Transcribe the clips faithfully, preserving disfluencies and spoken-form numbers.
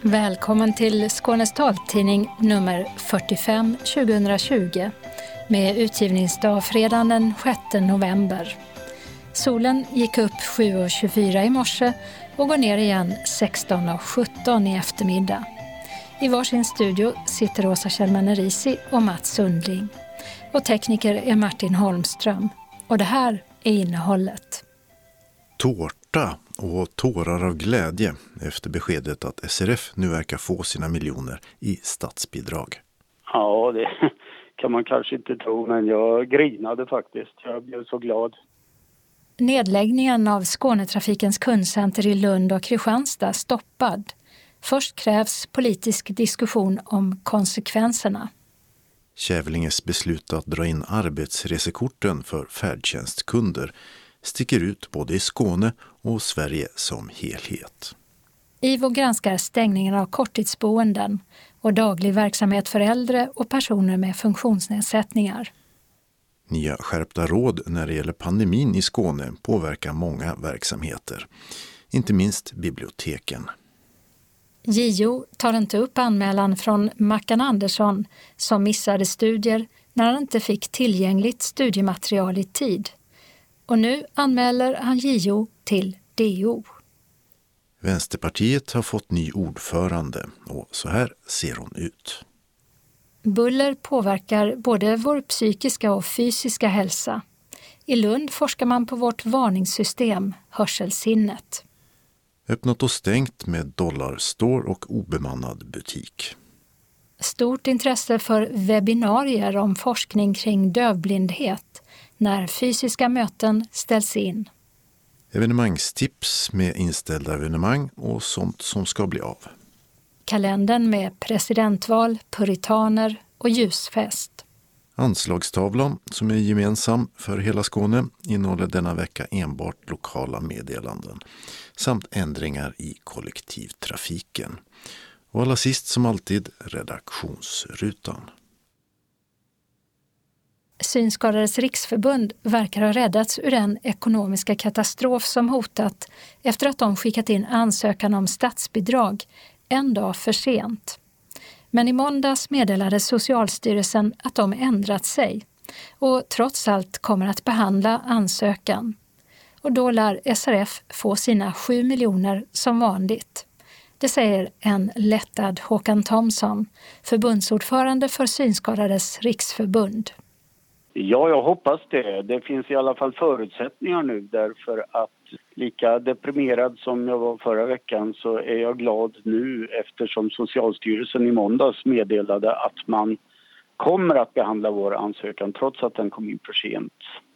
Välkommen till Skånes taltidning nummer fyrtiofem tjugohundratjugo med utgivningsdag fredagen den sjätte november. Solen gick upp sju och tjugofyra i morse och går ner igen sexton och sjutton i eftermiddag. I varsin studio sitter Åsa Kjellman-Nerisi och Mats Sundling. Och tekniker är Martin Holmström. Och det här är innehållet. Tårta och tårar av glädje efter beskedet att S R F nu verkar få sina miljoner i statsbidrag. Ja, det kan man kanske inte tro, men jag grinade faktiskt. Jag blev så glad. Nedläggningen av Skånetrafikens kundcenter i Lund och Kristianstad stoppad. Först krävs politisk diskussion om konsekvenserna. Kävlinges beslut att dra in arbetsresekorten för färdtjänstkunder sticker ut både i Skåne och Sverige som helhet. IVO granskar stängningen av korttidsboenden och daglig verksamhet för äldre och personer med funktionsnedsättningar. Nya skärpta råd när det gäller pandemin i Skåne påverkar många verksamheter, inte minst biblioteken. J O tar inte upp anmälan från Mackan Andersson som missade studier när han inte fick tillgängligt studiematerial i tid. Och nu anmäler han J O till D O. Vänsterpartiet har fått ny ordförande och så här ser hon ut. Buller påverkar både vår psykiska och fysiska hälsa. I Lund forskar man på vårt varningssystem, hörselsinnet. Öppnat och stängt med dollarstore och obemannad butik. Stort intresse för webbinarier om forskning kring dövblindhet när fysiska möten ställs in. Evenemangstips med inställda evenemang och sånt som ska bli av. Kalendern med presidentval, puritaner och ljusfest. Anslagstavlan, som är gemensam för hela Skåne, innehåller denna vecka enbart lokala meddelanden samt ändringar i kollektivtrafiken. Och allra sist som alltid redaktionsrutan. Synskadades riksförbund verkar ha räddats ur den ekonomiska katastrof som hotat efter att de skickat in ansökan om statsbidrag en dag för sent. Men i måndags meddelade Socialstyrelsen att de ändrat sig och trots allt kommer att behandla ansökan. Och då lär S R F få sina sju miljoner som vanligt. Det säger en lättad Håkan Thomsson, förbundsordförande för Synskadades riksförbund. Ja, jag hoppas det. Det finns i alla fall förutsättningar nu därför att lika deprimerad som jag var förra veckan så är jag glad nu eftersom Socialstyrelsen i måndags meddelade att man kommer att behandla vår ansökan trots att den kom in för sent.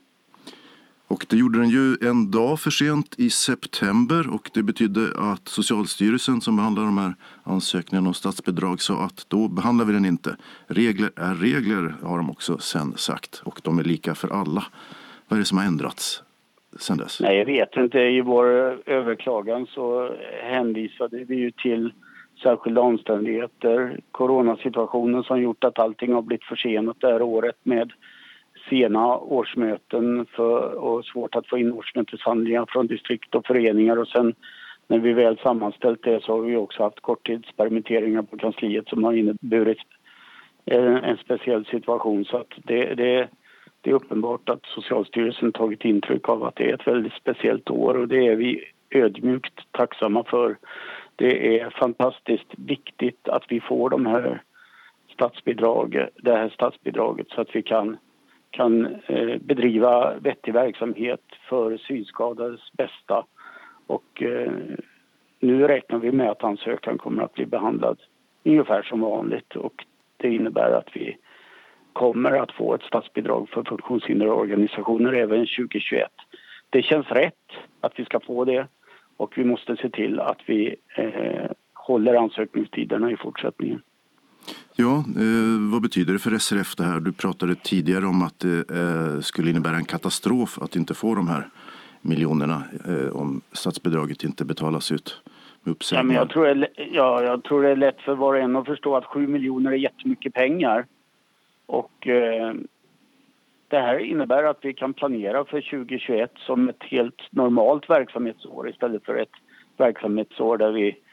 Och det gjorde den ju en dag för sent i september och det betydde att Socialstyrelsen som behandlar de här ansökningarna om statsbidrag sa att då behandlar vi den inte. Regler är regler har de också sen sagt och de är lika för alla. Vad är det som har ändrats sen dess? Nej, jag vet inte. I vår överklagan så hänvisade vi ju till särskilda omständigheter. Coronasituationen som gjort att allting har blivit försenat det här året med sena årsmöten för, och svårt att få in årsmöteshandlingar från distrikt och föreningar. Och sen när vi väl sammanställt det så har vi också haft korttidspermitteringar på kansliet som har inneburit en speciell situation. Så att det, det, det är uppenbart att Socialstyrelsen tagit intryck av att det är ett väldigt speciellt år och det är vi ödmjukt tacksamma för. Det är fantastiskt viktigt att vi får de här statsbidrag, det här statsbidraget så att vi kan kan eh, bedriva vettig verksamhet för synskadades bästa. Och eh, nu räknar vi med att ansökan kommer att bli behandlad ungefär som vanligt. Och det innebär att vi kommer att få ett statsbidrag för funktionshindrade organisationer även tjugohundratjugoett. Det känns rätt att vi ska få det och vi måste se till att vi eh, håller ansökningstiderna i fortsättningen. Ja, eh, vad betyder det för S R F det här? Du pratade tidigare om att det eh, skulle innebära en katastrof att inte få de här miljonerna eh, om statsbidraget inte betalas ut med uppsägningar. Ja, men jag, tror det, ja, jag tror det är lätt för var och en att förstå att sju miljoner är jättemycket pengar. Och eh, det här innebär att vi kan planera för tjugohundratjugoett som ett helt normalt verksamhetsår istället för ett verksamhetsår där vi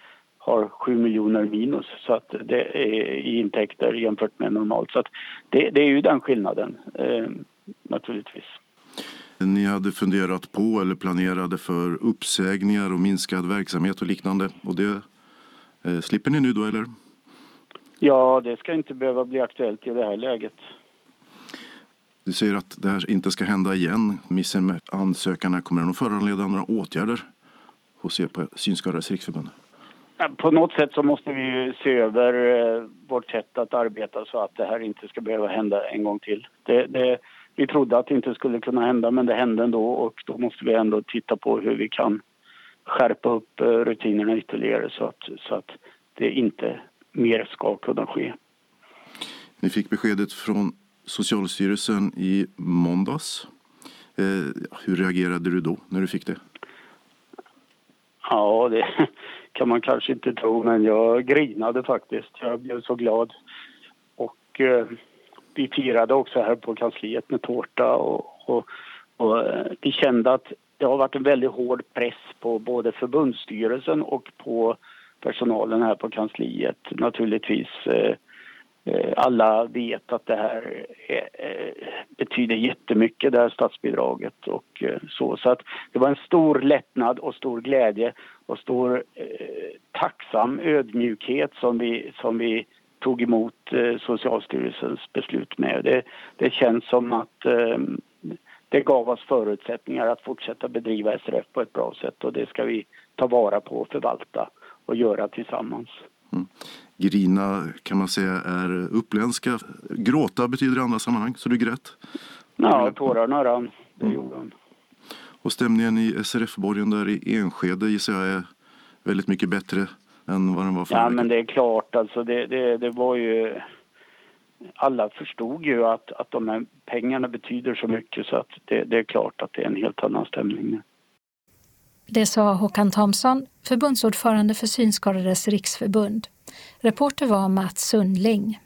har sju miljoner minus, så att det är i intäkter jämfört med normalt. Så att det, det är ju den skillnaden eh, naturligtvis. Ni hade funderat på eller planerade för uppsägningar och minskad verksamhet och liknande, och det eh, slipper ni nu då, eller? Ja, det ska inte behöva bli aktuellt i det här läget. Du säger att det här inte ska hända igen. Missen med ansökarna, kommer den att föranleda några åtgärder hos er på Synskadades Riksförbund? På något sätt så måste vi ju se över eh, vårt sätt att arbeta så att det här inte ska behöva hända en gång till. Det, det, vi trodde att det inte skulle kunna hända, men det hände ändå, och då måste vi ändå titta på hur vi kan skärpa upp eh, rutinerna ytterligare så att, så att det inte mer ska kunna ske. Ni fick beskedet från Socialstyrelsen i måndags. Eh, hur reagerade du då när du fick det? Ja, det kan man kanske inte tro, men jag grinade faktiskt. Jag blev så glad. Och eh, vi firade också här på kansliet med tårta. Och, och, och eh, vi kände att det har varit en väldigt hård press på både förbundsstyrelsen och på personalen här på kansliet. Naturligtvis eh, alla vet att det här är, betyder jättemycket, det här statsbidraget och så. Så att det var en stor lättnad och stor glädje och stor eh, tacksam ödmjukhet som vi, som vi tog emot eh, Socialstyrelsens beslut med. Det, det känns som att eh, det gav oss förutsättningar att fortsätta bedriva S R F på ett bra sätt, och det ska vi ta vara på och förvalta och göra tillsammans. Mm. Grina kan man säga är uppländska. Gråta betyder i andra sammanhang, så du grät? Ja, tårarna rann. Det mm. gjorde han. Och stämningen i S R F-borgen där i Enskede gissar jag är väldigt mycket bättre än vad den var förra Ja, veckan. men det är klart. Alltså det, det, det var ju... Alla förstod ju att, att de här pengarna betyder så mycket, så att det, det är klart att det är en helt annan stämning. Det sa Håkan Thomsson, förbundsordförande för Synskadades Riksförbund. Reporter var Mats Sundling.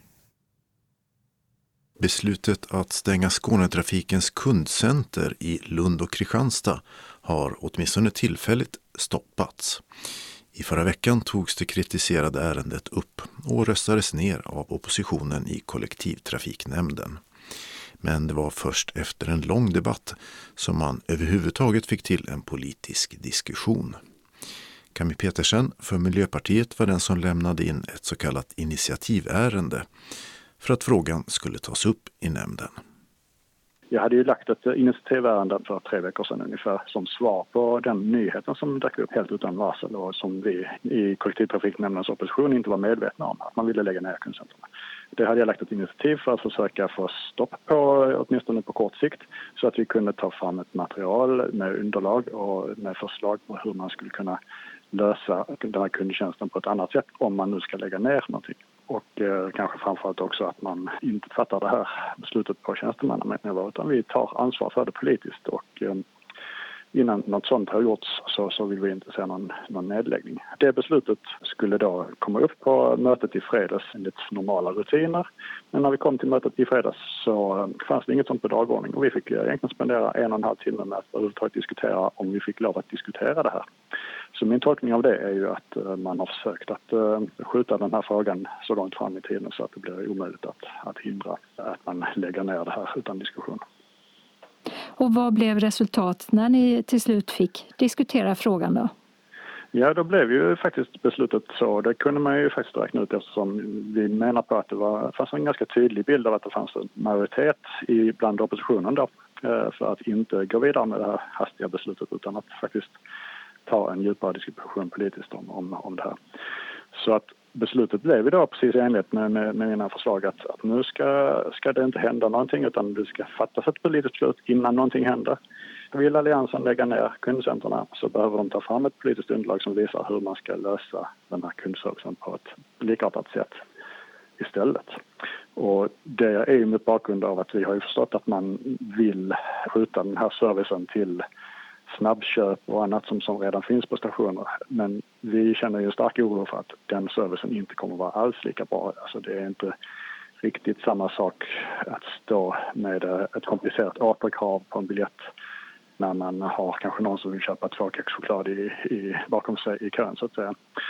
Beslutet att stänga Skånetrafikens kundcenter i Lund och Kristianstad har åtminstone tillfälligt stoppats. I förra veckan togs det kritiserade ärendet upp och röstades ner av oppositionen i kollektivtrafiknämnden. Men det var först efter en lång debatt som man överhuvudtaget fick till en politisk diskussion. Camille Petersen för Miljöpartiet var den som lämnade in ett så kallat initiativärende för att frågan skulle tas upp i nämnden. Jag hade ju lagt ett initiativärende för tre veckor sedan ungefär som svar på den nyheten som dök upp helt utan varsel och som vi i kollektivtrafiknämndens opposition inte var medvetna om, att man ville lägga ner kundcentrarna. Det hade jag lagt ett initiativ för att försöka få stopp på, åtminstone på kort sikt, så att vi kunde ta fram ett material med underlag och med förslag på hur man skulle kunna lösa den här kundtjänsten på ett annat sätt om man nu ska lägga ner någonting. Och eh, kanske framförallt också att man inte fattar det här beslutet på tjänstemannanivå, utan vi tar ansvar för det politiskt. Och eh, innan något sånt har gjorts så, så vill vi inte se någon, någon nedläggning. Det beslutet skulle då komma upp på mötet i fredags enligt normala rutiner. Men när vi kom till mötet i fredags så fanns det inget sånt på dagordning. Och vi fick egentligen spendera en och en halv timme med att överhuvudtaget diskutera om vi fick lov att diskutera det här. Så min tolkning av det är ju att man har försökt att skjuta den här frågan så långt fram i tiden så att det blir omöjligt att, att hindra att man lägger ner det här utan diskussion. Och vad blev resultat när ni till slut fick diskutera frågan då? Ja, då blev ju faktiskt beslutet så. Det kunde man ju faktiskt räkna ut eftersom vi menar på att det var, fanns en ganska tydlig bild av att det fanns en majoritet i bland oppositionen då, för att inte gå vidare med det här hastiga beslutet utan att faktiskt ta en djupare diskussion politiskt om, om, om det här. Så att beslutet blev idag precis i enlighet med, med, med mina förslag att, att nu ska, ska det inte hända någonting utan det ska fattas ett politiskt beslut innan någonting händer. Vill Alliansen lägga ner kundcentrarna så behöver de ta fram ett politiskt underlag som visar hur man ska lösa den här kundservicen på ett likartat sätt istället. Och det är ju mot bakgrund av att vi har ju förstått att man vill skjuta den här servicen till snabbköp och annat som, som redan finns på stationer. Men vi känner ju stark oro för att den servicen inte kommer att vara alls lika bra. Alltså det är inte riktigt samma sak att stå med ett komplicerat återkrav på en biljett när man har kanske någon som vill köpa två kexchoklad i, i, bakom sig i kön så att säga.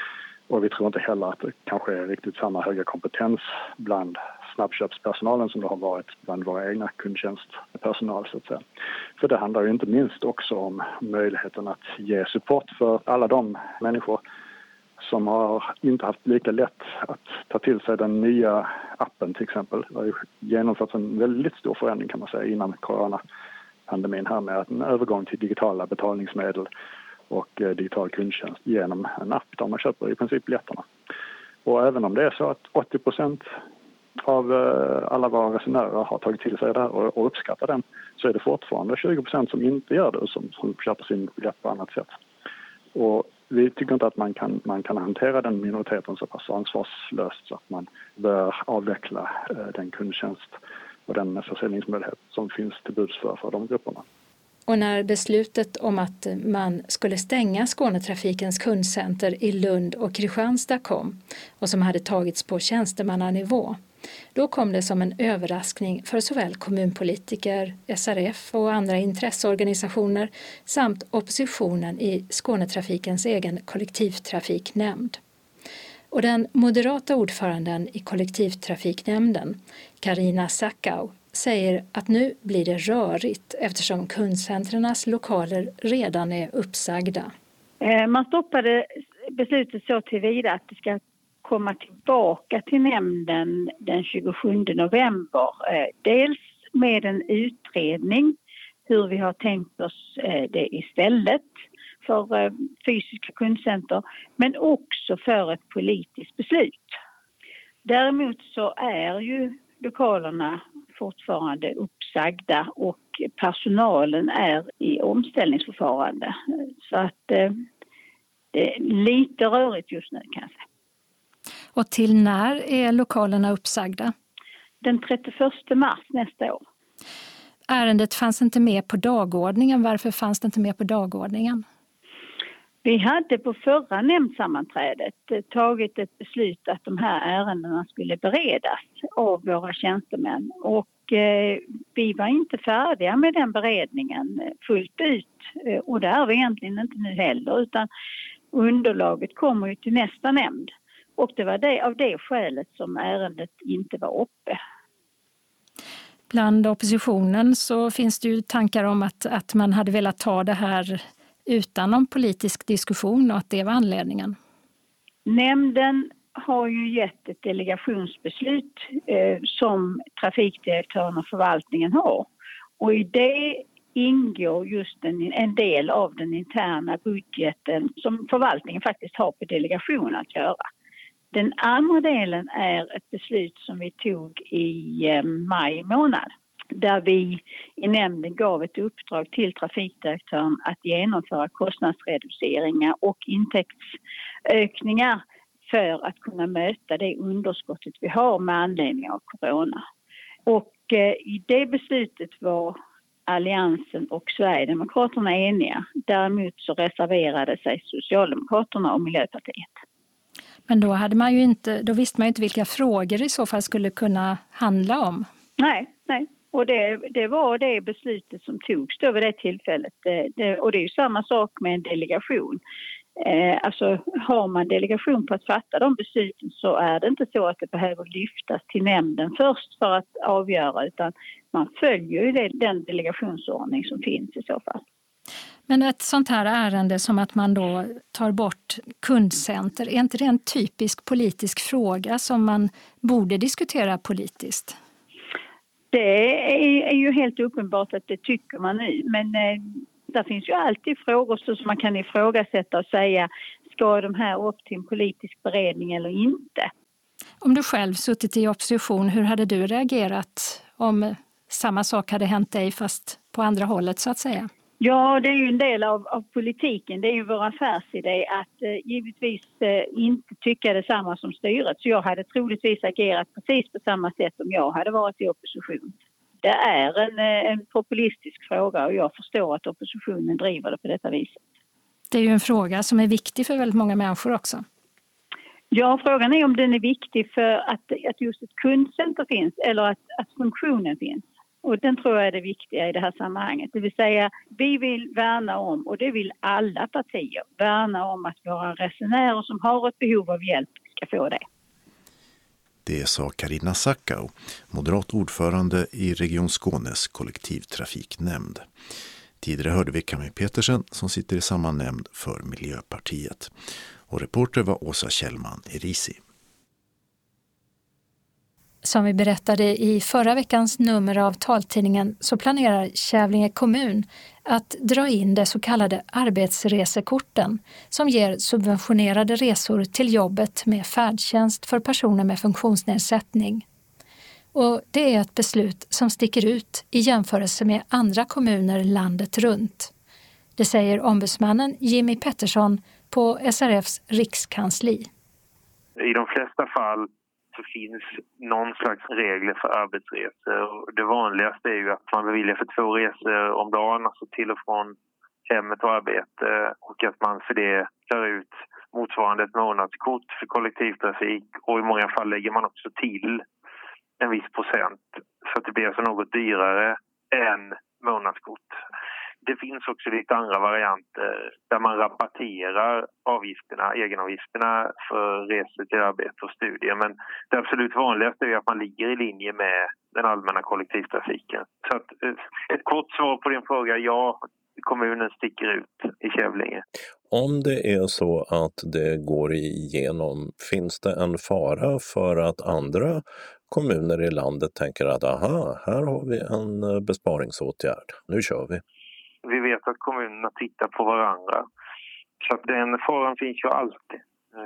Och vi tror inte heller att det kanske är riktigt samma höga kompetens bland snabbköpspersonalen som det har varit bland våra egna kundtjänstpersonal, så att säga. För det handlar ju inte minst också om möjligheten att ge support för alla de människor som har inte haft lika lätt att ta till sig den nya appen till exempel. Det har ju genomförts en väldigt stor förändring kan man säga innan coronapandemin här med en övergång till digitala betalningsmedel och eh, digital kundtjänst genom en app där man köper i princip biljetterna. Och även om det är så att åttio procent av eh, alla våra resenärer har tagit till sig det och, och uppskattar den, så är det fortfarande tjugo procent som inte gör det och som, som köper sin biljett på annat sätt. Och vi tycker inte att man kan, man kan hantera den minoriteten så pass ansvarslöst så att man bör avveckla eh, den kundtjänst och den försäljningsmöjlighet som finns till buds för, för de grupperna. Och när beslutet om att man skulle stänga Skånetrafikens kundcenter i Lund och Kristianstad kom och som hade tagits på tjänstemannanivå, då kom det som en överraskning för såväl kommunpolitiker, S R F och andra intresseorganisationer samt oppositionen i Skånetrafikens egen kollektivtrafiknämnd. Och den moderata ordföranden i kollektivtrafiknämnden, Carina Sackau, säger att nu blir det rörigt eftersom kundcentrarnas lokaler redan är uppsagda. Man stoppade beslutet så tillvida att det ska komma tillbaka till nämnden den tjugosjunde november. Dels med en utredning hur vi har tänkt oss det istället för fysiska kundcenter, men också för ett politiskt beslut. Däremot så är ju lokalerna fortfarande uppsagda och personalen är i omställningsförfarande. Så att eh, det är lite rörigt just nu kan jag säga. Och till när är lokalerna uppsagda? Den trettioförsta mars nästa år. Ärendet fanns inte med på dagordningen. Varför fanns det inte med på dagordningen? Vi hade på förra nämndsammanträdet tagit ett beslut att de här ärendena skulle beredas av våra tjänstemän. Och eh, vi var inte färdiga med den beredningen fullt ut. Och det är vi egentligen inte nu heller, utan underlaget kommer ju till nästa nämnd. Och det var det, av det skälet som ärendet inte var uppe. Bland oppositionen så finns det ju tankar om att, att man hade velat ta det här utan någon politisk diskussion och att det var anledningen. Nämnden har ju gett ett delegationsbeslut eh, som trafikdirektören och förvaltningen har. Och i det ingår just en, en del av den interna budgeten som förvaltningen faktiskt har på delegation att göra. Den andra delen är ett beslut som vi tog i eh, maj månad. Där vi i nämnden gav ett uppdrag till trafikdirektören att genomföra kostnadsreduceringar och intäktsökningar för att kunna möta det underskottet vi har med anledning av corona. Och eh, i det beslutet var Alliansen och Sverigedemokraterna eniga. Däremot så reserverade sig Socialdemokraterna och Miljöpartiet. Men då, hade man ju inte, då visste man ju inte vilka frågor det i så fall skulle kunna handla om. Nej, nej. Och det, det var det beslutet som togs då vid det tillfället. Det, det, och det är ju samma sak med en delegation. Eh, alltså har man delegation på att fatta de besluten så är det inte så att det behöver lyftas till nämnden först för att avgöra, utan man följer ju det, den delegationsordning som finns i så fall. Men ett sånt här ärende som att man då tar bort kundcenter, är inte det en typisk politisk fråga som man borde diskutera politiskt? Det är ju helt uppenbart att det tycker man nu, men eh, där finns ju alltid frågor som man kan ifrågasätta och säga, ska de här upp till en politisk beredning eller inte? Om du själv suttit i opposition, hur hade du reagerat om samma sak hade hänt dig fast på andra hållet så att säga? Ja, det är ju en del av, av politiken. Det är ju vår affärsidé att eh, givetvis eh, inte tycka detsamma som styret. Så jag hade troligtvis agerat precis på samma sätt om jag hade varit i opposition. Det är en, eh, en populistisk fråga och jag förstår att oppositionen driver det på detta viset. Det är ju en fråga som är viktig för väldigt många människor också. Ja, frågan är om den är viktig för att, att just ett kundcenter finns eller att, att funktionen finns. Och den tror jag är det viktiga i det här sammanhanget. Det vill säga, vi vill värna om, och det vill alla partier, värna om att våra resenärer som har ett behov av hjälp ska få det. Det sa Carina Sackau, moderat ordförande i Region Skånes kollektivtrafiknämnd. Tidigare hörde vi Camille Petersen som sitter i samma nämnd för Miljöpartiet. Och reporter var Åsa Kjellman i Risi. Som vi berättade i förra veckans nummer av taltidningen så planerar Kävlinge kommun att dra in det så kallade arbetsresekorten som ger subventionerade resor till jobbet med färdtjänst för personer med funktionsnedsättning. Och det är ett beslut som sticker ut i jämförelse med andra kommuner landet runt. Det säger ombudsmannen Jimmy Pettersson på S R F:s rikskansli. I de flesta fall så finns någon slags regler för arbetsresor. Det vanligaste är ju att man beviljar för två resor om dagen, alltså till och från hemmet och arbete, och att man för det tar ut motsvarande ett månadskort för kollektivtrafik, och i många fall lägger man också till en viss procent så att det blir alltså något dyrare än månadskort. Det finns också lite andra varianter där man rabatterar avgifterna, egenavgifterna för resor till arbete och studier. Men det absolut vanligaste är att man ligger i linje med den allmänna kollektivtrafiken. Så att, ett kort svar på din fråga, ja, kommunen sticker ut i Kävlinge. Om det är så att det går igenom, finns det en fara för att andra kommuner i landet tänker att aha, här har vi en besparingsåtgärd, nu kör vi? Vi vet att kommunerna tittar på varandra. Så att den faran finns ju alltid.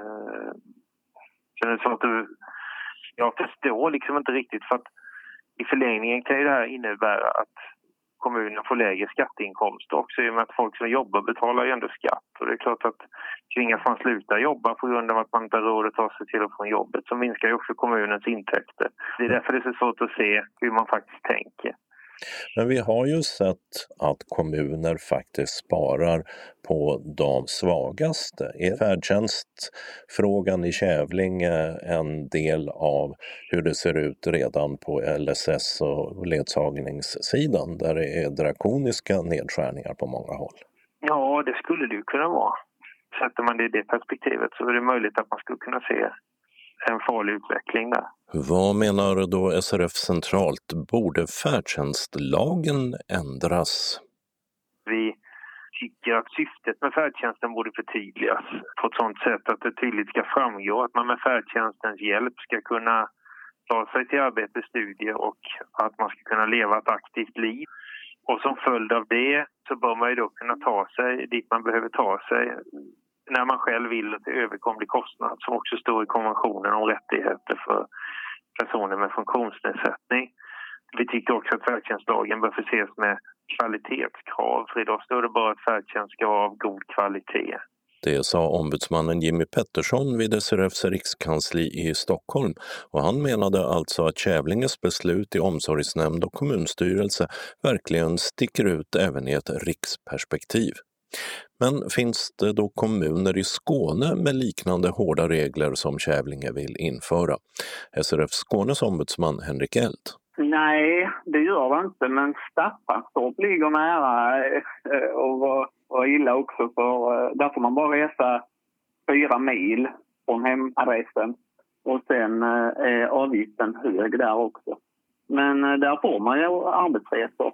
Så det är så att du, jag förstår liksom inte riktigt, för att i förlängningen kan ju det här innebära att kommunen får lägre skatteinkomster också, i och med att folk som jobbar betalar ju ändå skatt. Och det är klart att tvingas man sluta jobba på grund av att man inte har råd att ta sig till och från jobbet, så minskar ju också kommunens intäkter. Det är därför det är så svårt att se hur man faktiskt tänker. Men vi har ju sett att kommuner faktiskt sparar på de svagaste. Är färdtjänstfrågan i Kävlinge en del av hur det ser ut redan på L S S och ledsagningssidan, där det är drakoniska nedskärningar på många håll? Ja, det skulle det ju kunna vara. Sätter man det i det perspektivet så är det möjligt att man skulle kunna se en farlig utveckling där. Vad menar då S R F centralt? Borde färdtjänstlagen ändras? Vi tycker att syftet med färdtjänsten borde förtydligas på ett sådant sätt att det tydligt ska framgå att man med färdtjänstens hjälp ska kunna ta sig till arbete, studier, och att man ska kunna leva ett aktivt liv. Och som följd av det så bör man ju då kunna ta sig dit man behöver ta sig när man själv vill, till överkomlig kostnad, som också står i konventionen om rättigheter för personer med funktionsnedsättning. Vi tycker också att färdtjänstlagen bör förses med kvalitetskrav, för idag står det bara att färdtjänst ska vara av god kvalitet. Det sa ombudsmannen Jimmy Pettersson vid S R F:s rikskansli i Stockholm, och han menade alltså att Kävlinges beslut i omsorgsnämnd och kommunstyrelse verkligen sticker ut även i ett riksperspektiv. Men finns det då kommuner i Skåne med liknande hårda regler som Kävlinge vill införa? S R F Skånes ombudsman Henrik Eld. Nej, det gör det inte, men Staffanstorp ligger nära och var, var illa också, för där får man bara resa fyra mil från hemadressen, och sen är avgiften hög där också. Men där får man ju arbetsresor.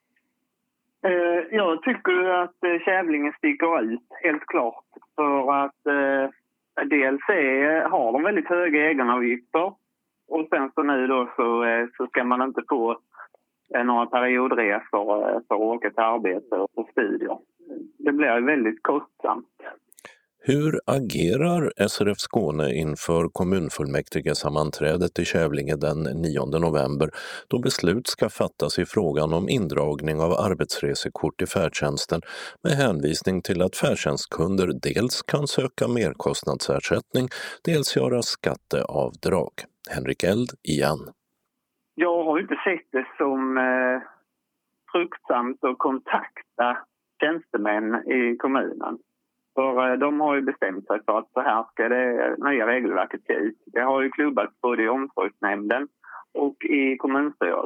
Jag tycker att Kävlinge sticker ut, helt klart, för att eh, dels är, har de väldigt höga egenavgifter, och sen så nu då så, så ska man inte få eh, några periodresor eh, för att åka till arbete och studier. Det blir väldigt kostsamt. Hur agerar S R F Skåne inför kommunfullmäktigesammanträdet i Kävlinge den nionde november, då beslut ska fattas i frågan om indragning av arbetsresekort i färdtjänsten med hänvisning till att färdtjänstkunder dels kan söka merkostnadsersättning, dels göra skatteavdrag? Henrik Eld igen. Jag har inte sett det som eh, fruktsamt att kontakta tjänstemän i kommunen. För de har ju bestämt sig för att så här ska det nya regelverket se ut. Det har ju klubbats både i omsorgsnämnden och i kommunstyrelsen.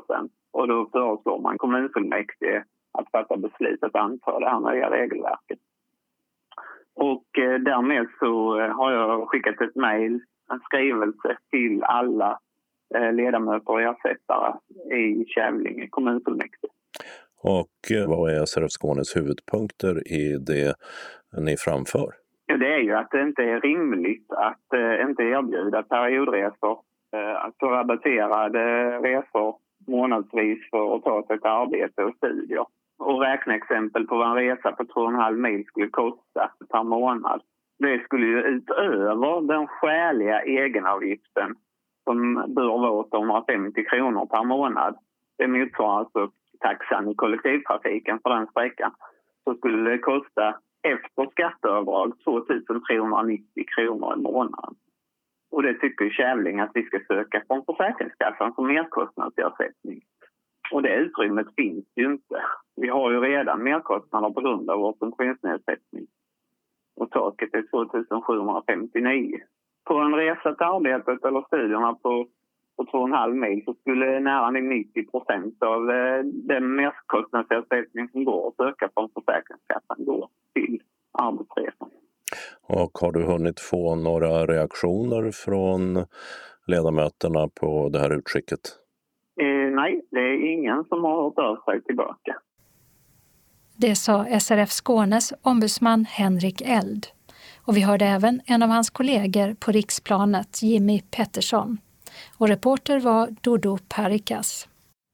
Och då föreslår man kommunfullmäktige att fatta beslut att anta det här nya regelverket. Och eh, därmed så har jag skickat ett mejl, en skrivelse till alla eh, ledamöter och ersättare i Kävlinge kommunfullmäktige. Och eh, vad är S R F Skånes huvudpunkter i det ni framför? Ja, det är ju att det inte är rimligt att eh, inte erbjuda periodresor, eh, att få rabatterade resor månadsvis för att ta sig till arbete och studier. Och räkna exempel på vad en resa på två och en halv mil skulle kosta per månad. Det skulle ju utöver den skäliga egenavgiften som bör vara åttahundrafemtio kronor per månad. Det motsvarar alltså taxan i kollektivtrafiken för den sträckan. Så skulle det kosta efter skatteavdrag tvåtusen trehundranittio kronor i månaden. Och det tycker Kävlinge att vi ska söka från Försäkringskassan som merkostnadsersättning. Och det utrymmet finns ju inte. Vi har ju redan merkostnader på grund av vår funktionsnedsättning. Och taket är tvåtusen sjuhundrafemtionio. På en resa till arbetet eller studierna på, på två och en halv mil så skulle nära nittio procent av eh, den merkostnadsersättning som går att söka från Försäkringskassan gå till arbetsresan. Och har du hunnit få några reaktioner från ledamöterna på det här utskicket? Eh, nej, det är ingen som har hört av sig tillbaka. Det sa S R F Skånes ombudsman Henrik Eld. Och vi hörde även en av hans kollegor på riksplanet, Jimmy Pettersson. Och reporter var Dodo Parikas.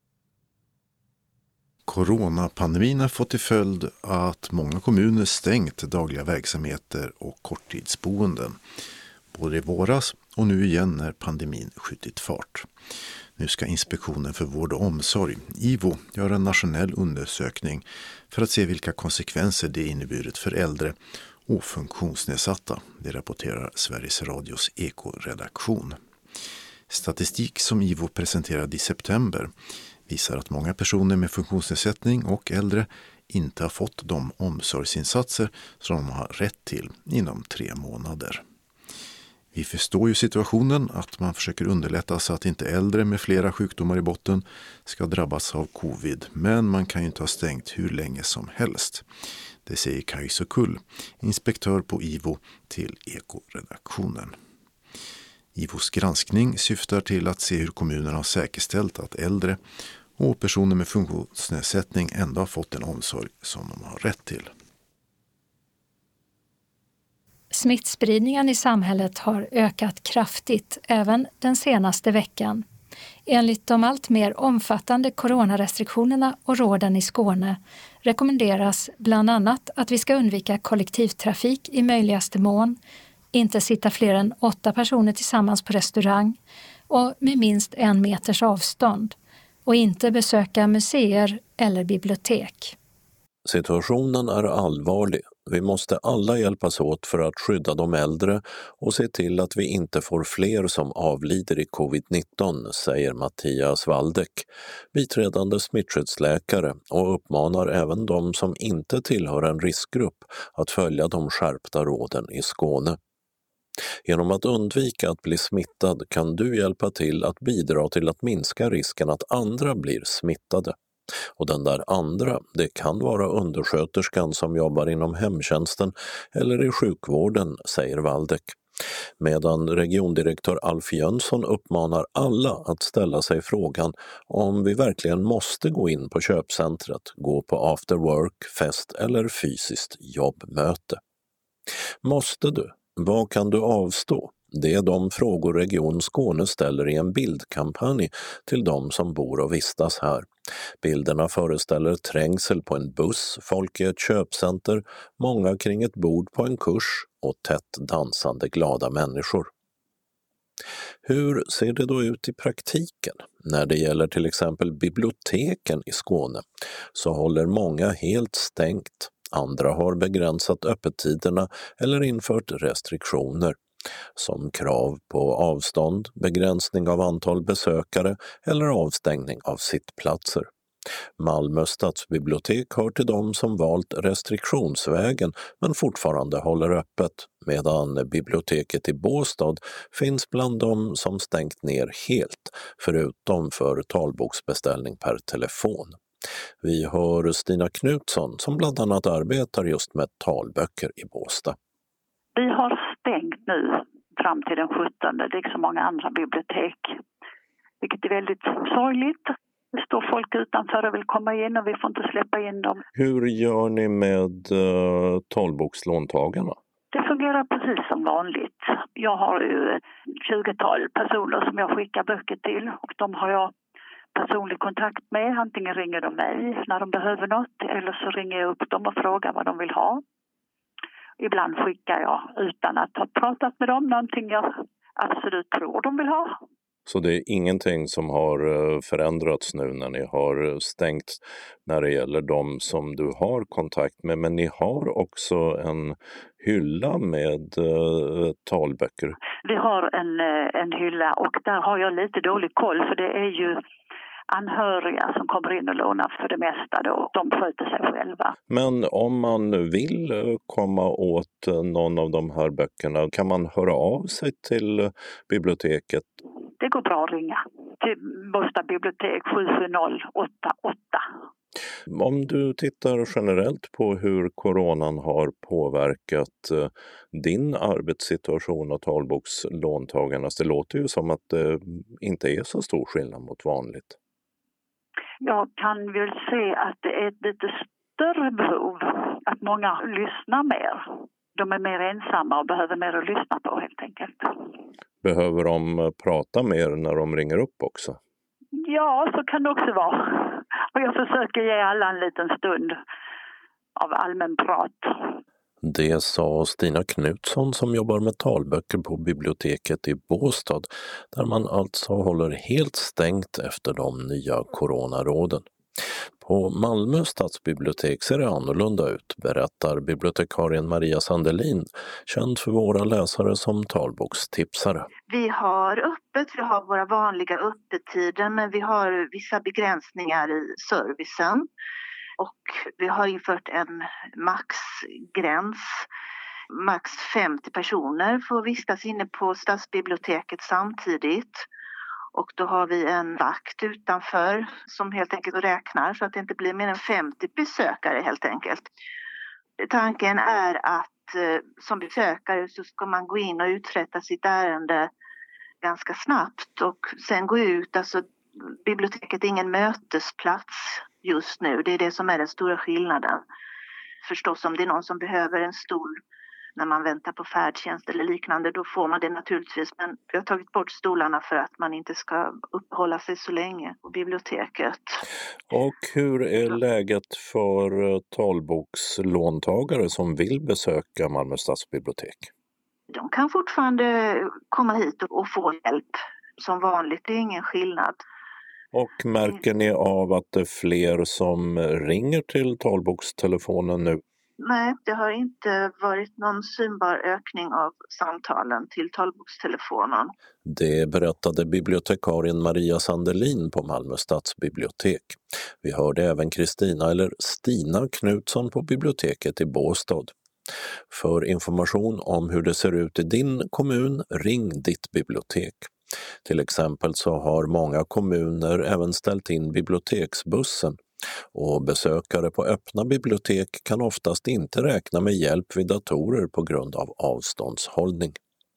Coronapandemin har fått till följd att många kommuner stängt dagliga verksamheter och korttidsboenden. Både i våras och nu igen när pandemin skjutit fart. Nu ska Inspektionen för vård och omsorg, I V O, göra en nationell undersökning för att se vilka konsekvenser det inneburit för äldre och funktionsnedsatta. Det rapporterar Sveriges Radios ekoredaktion. Statistik som I V O presenterade i september visar att många personer med funktionsnedsättning och äldre inte har fått de omsorgsinsatser som de har rätt till inom tre månader. Vi förstår ju situationen att man försöker underlätta så att inte äldre med flera sjukdomar i botten ska drabbas av covid, men man kan ju inte ha stängt hur länge som helst. Det säger Kajso Kull, inspektör på I V O, till ekoredaktionen. I V Os granskning syftar till att se hur kommunerna har säkerställt att äldre och personer med funktionsnedsättning ändå har fått en omsorg som de har rätt till. Smittspridningen i samhället har ökat kraftigt även den senaste veckan. Enligt de allt mer omfattande coronarestriktionerna och råden i Skåne rekommenderas bland annat att vi ska undvika kollektivtrafik i möjligaste mån, inte sitta fler än åtta personer tillsammans på restaurang och med minst en meters avstånd och inte besöka museer eller bibliotek. Situationen är allvarlig. Vi måste alla hjälpas åt för att skydda de äldre och se till att vi inte får fler som avlider i covid nitton, säger Mattias Waldeck, biträdande smittskyddsläkare, och uppmanar även de som inte tillhör en riskgrupp att följa de skärpta råden i Skåne. Genom att undvika att bli smittad kan du hjälpa till att bidra till att minska risken att andra blir smittade. Och den där andra, det kan vara undersköterskan som jobbar inom hemtjänsten eller i sjukvården, säger Waldeck. Medan regiondirektör Alf Jönsson uppmanar alla att ställa sig frågan om vi verkligen måste gå in på köpcentret, gå på after work, fest eller fysiskt jobbmöte. Måste du? Vad kan du avstå? Det är de frågor Region Skåne ställer i en bildkampanj till de som bor och vistas här. Bilderna föreställer trängsel på en buss, folk i ett köpcenter, många kring ett bord på en kurs och tätt dansande glada människor. Hur ser det då ut i praktiken? När det gäller till exempel biblioteken i Skåne så håller många helt stängt. Andra har begränsat öppettiderna eller infört restriktioner, som krav på avstånd, begränsning av antal besökare eller avstängning av sittplatser. Malmö stadsbibliotek hör till dem som valt restriktionsvägen men fortfarande håller öppet, medan biblioteket i Båstad finns bland dem som stängt ner helt, förutom för talboksbeställning per telefon. Vi hör Stina Knutsson som bland annat arbetar just med talböcker i Båstad. Vi har stängt nu fram till den sjuttonde, liksom många andra bibliotek, vilket är väldigt sorgligt. Det står folk utanför och vill komma in och vi får inte släppa in dem. Hur gör ni med uh, talbokslåntagarna? Det fungerar precis som vanligt. Jag har ju tjugotal personer som jag skickar böcker till och de har jag personlig kontakt med. Antingen ringer de mig när de behöver något eller så ringer jag upp dem och frågar vad de vill ha. Ibland skickar jag utan att ha pratat med dem någonting jag absolut tror de vill ha. Så det är ingenting som har förändrats nu när ni har stängt när det gäller de som du har kontakt med, men ni har också en hylla med uh, talböcker. Vi har en, en hylla och där har jag lite dålig koll för det är ju anhöriga som kommer in och lånar för det mesta då. De sköter sig själva. Men om man vill komma åt någon av de här böckerna, kan man höra av sig till biblioteket? Det går bra att ringa till Båstad bibliotek sju sju noll åtta åtta. Om du tittar generellt på hur coronan har påverkat din arbetssituation och talbokslåntagarnas, det låter ju som att det inte är så stor skillnad mot vanligt. Jag kan väl se att det är ett lite större behov, att många lyssnar mer. De är mer ensamma och behöver mer att lyssna på helt enkelt. Behöver de prata mer när de ringer upp också? Ja, så kan det också vara. Och jag försöker ge alla en liten stund av allmän prat. Det sa Stina Knutsson som jobbar med talböcker på biblioteket i Båstad, där man alltså håller helt stängt efter de nya coronaråden. På Malmö stadsbibliotek ser det annorlunda ut, berättar bibliotekarien Maria Sandelin, känd för våra läsare som talbokstipsare. Vi har öppet, vi har våra vanliga öppettider, men vi har vissa begränsningar i servicen. Och vi har infört en maxgräns. Max femtio personer får vistas inne på stadsbiblioteket samtidigt. Och då har vi en vakt utanför som helt enkelt räknar så att det inte blir mer än femtio besökare helt enkelt. Tanken är att eh, som besökare så ska man gå in och uträtta sitt ärende ganska snabbt och sen gå ut. Alltså biblioteket är ingen mötesplats just nu. Det är det som är den stora skillnaden. Förstås om det är någon som behöver en stol när man väntar på färdtjänst eller liknande, då får man det naturligtvis. Men vi har tagit bort stolarna för att man inte ska uppehålla sig så länge på biblioteket. Och hur är läget för talbokslåntagare som vill besöka Malmö stadsbibliotek? De kan fortfarande komma hit och få hjälp som vanligt. Det är ingen skillnad. Och märker ni av att det är fler som ringer till talbokstelefonen nu? Nej, det har inte varit någon synbar ökning av samtalen till talbokstelefonen. Det berättade bibliotekarien Maria Sandelin på Malmö stadsbibliotek. Vi hörde även Kristina eller Stina Knutsson på biblioteket i Båstad. För information om hur det ser ut i din kommun, ring ditt bibliotek. Till exempel så har många kommuner även ställt in biblioteksbussen. Och besökare på öppna bibliotek kan oftast inte räkna med hjälp vid datorer på grund av avståndshållning.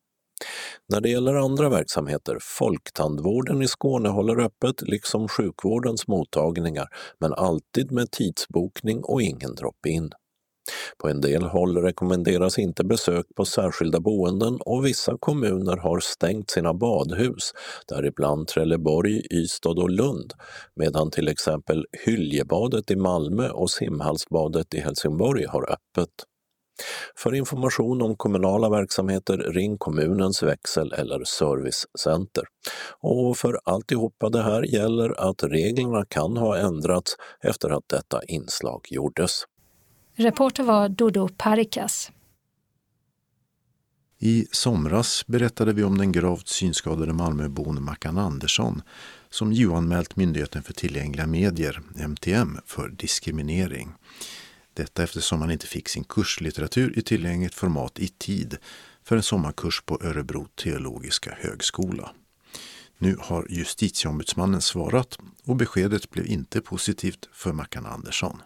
När det gäller andra verksamheter, folktandvården i Skåne håller öppet liksom sjukvårdens mottagningar, men alltid med tidsbokning och ingen drop-in. På en del håll rekommenderas inte besök på särskilda boenden och vissa kommuner har stängt sina badhus, däribland Trelleborg, Ystad och Lund, medan till exempel Hyljebadet i Malmö och Simhallsbadet i Helsingborg har öppet. För information om kommunala verksamheter ring kommunens växel eller servicecenter. Och för alltihopa det här gäller att reglerna kan ha ändrats efter att detta inslag gjordes. Reporter var Dodo Parikas. I somras berättade vi om den gravt synskadade Malmöbon Mackan Andersson som J O-anmält Myndigheten för tillgängliga medier, M T M, för diskriminering. Detta eftersom han inte fick sin kurslitteratur i tillgängligt format i tid för en sommarkurs på Örebro teologiska högskola. Nu har justitieombudsmannen svarat och beskedet blev inte positivt för Mackan Andersson.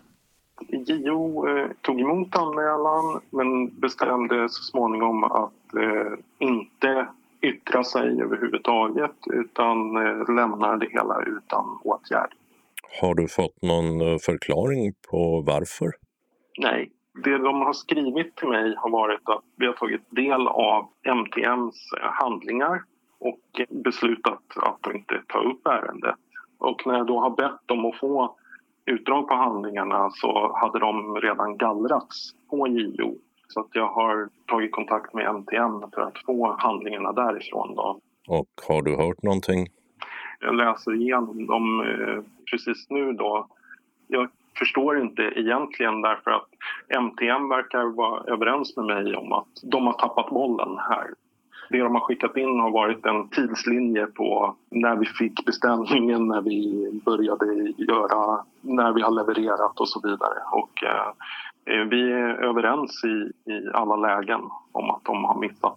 J O eh, tog emot anmälan men bestämde så småningom att eh, inte yttra sig överhuvudtaget utan eh, lämnar det hela utan åtgärd. Har du fått någon förklaring på varför? Nej. Det de har skrivit till mig har varit att vi har tagit del av M T M:s handlingar och beslutat att inte ta upp ärendet. Och när jag då har bett dem att få utdrag på handlingarna så hade de redan gallrats på J O. Så att jag har tagit kontakt med M T M för att få handlingarna därifrån då. Och har du hört någonting? Jag läser igenom dem eh, precis nu då. Jag förstår inte egentligen därför att M T M verkar vara överens med mig om att de har tappat bollen här. Det de har skickat in har varit en tidslinje på när vi fick beställningen, när vi började göra, när vi har levererat och så vidare. Och eh, vi är överens i, i alla lägen om att de har missat.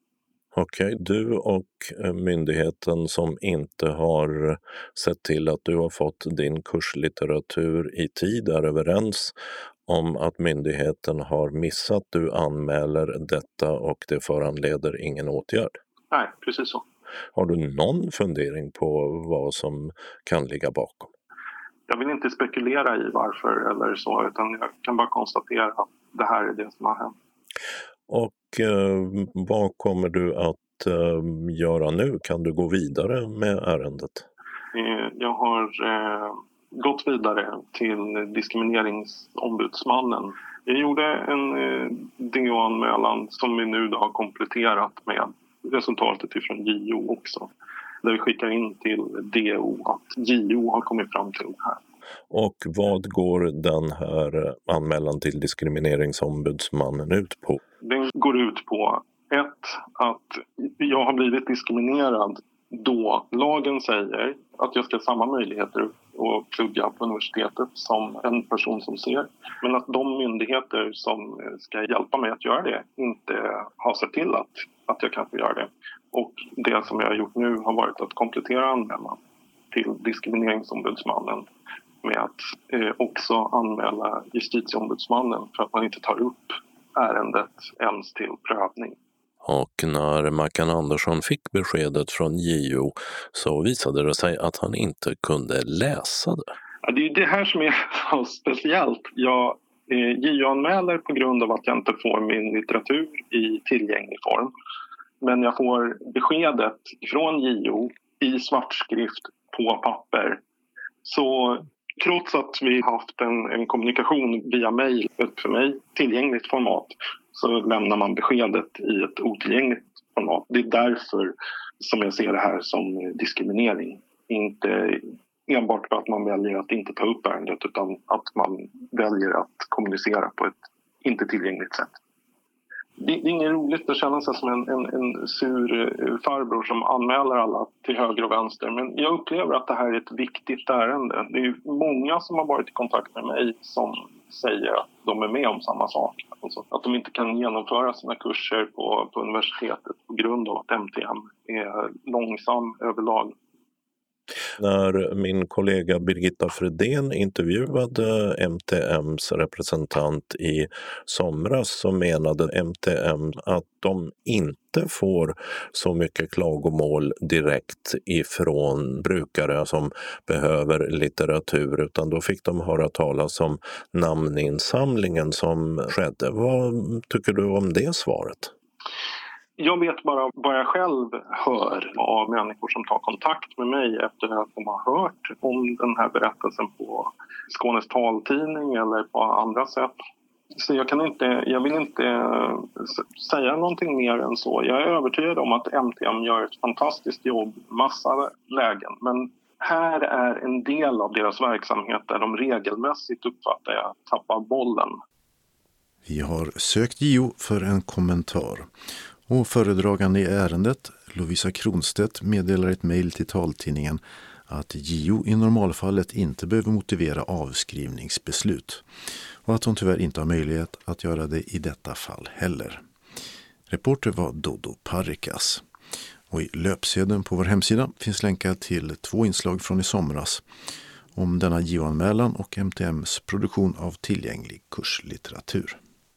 Okej, du och myndigheten som inte har sett till att du har fått din kurslitteratur i tid är överens om att myndigheten har missat. Du anmäler detta och det föranleder ingen åtgärd. Nej, precis så. Har du någon fundering på vad som kan ligga bakom? Jag vill inte spekulera i varför eller så, utan jag kan bara konstatera att det här är det som har hänt. Och eh, vad kommer du att eh, göra nu? Kan du gå vidare med ärendet? Eh, jag har eh, gått vidare till diskrimineringsombudsmannen. Jag gjorde en eh, D O-anmälan som vi nu då har kompletterat med resultatet ifrån J O också. Där vi skickar in till D O att J O har kommit fram till det här. Och vad går den här anmälan till diskrimineringsombudsmannen ut på? Den går ut på ett, att jag har blivit diskriminerad då lagen säger att jag ska ha samma möjligheter att plugga på universitetet som en person som ser. Men att de myndigheter som ska hjälpa mig att göra det inte har sett till att, att jag kan få göra det. Och det som jag har gjort nu har varit att komplettera anmälan till diskrimineringsombudsmannen med att eh, också anmäla justitieombudsmannen för att man inte tar upp ärendet ens till prövning. Och när Mackan Andersson fick beskedet från J O så visade det sig att han inte kunde läsa det. Ja, det är det här som är så speciellt. Jag eh, J O-anmäler på grund av att jag inte får min litteratur i tillgänglig form. Men jag får beskedet från J O i svartskrift på papper. Så trots att vi haft en, en kommunikation via mejl för mig tillgängligt format så lämnar man beskedet i ett otillgängligt format. Det är därför som jag ser det här som diskriminering. Inte enbart för att man väljer att inte ta upp ärendet utan att man väljer att kommunicera på ett inte tillgängligt sätt. Det är inget roligt att känna sig som en, en, en sur farbror som anmäler alla till höger och vänster. Men jag upplever att det här är ett viktigt ärende. Det är många som har varit i kontakt med mig som säger att de är med om samma sak. Alltså att de inte kan genomföra sina kurser på, på universitetet på grund av att M T M är långsam överlag. När min kollega Birgitta Fredén intervjuade M T M:s representant i somras så menade M T M att de inte får så mycket klagomål direkt ifrån brukare som behöver litteratur utan då fick de höra talas om namninsamlingen som skedde. Vad tycker du om det svaret? Jag vet bara vad jag själv hör av människor som tar kontakt med mig efter att de har hört om den här berättelsen på Skånes taltidning eller på andra sätt. Så jag kan inte, jag vill inte säga någonting mer än så. Jag är övertygad om att M T M gör ett fantastiskt jobb, massa lägen. Men här är en del av deras verksamhet där de regelmässigt uppfattar jag tappar bollen. Vi har sökt J O för en kommentar. Och föredragande i ärendet, Lovisa Kronstedt, meddelar ett mejl till taltidningen att J O i normalfallet inte behöver motivera avskrivningsbeslut och att hon tyvärr inte har möjlighet att göra det i detta fall heller. Reporter var Dodo Parikas. Och i löpsedeln på vår hemsida finns länkar till två inslag från i somras om denna J O-anmälan och M T M:s produktion av tillgänglig kurslitteratur.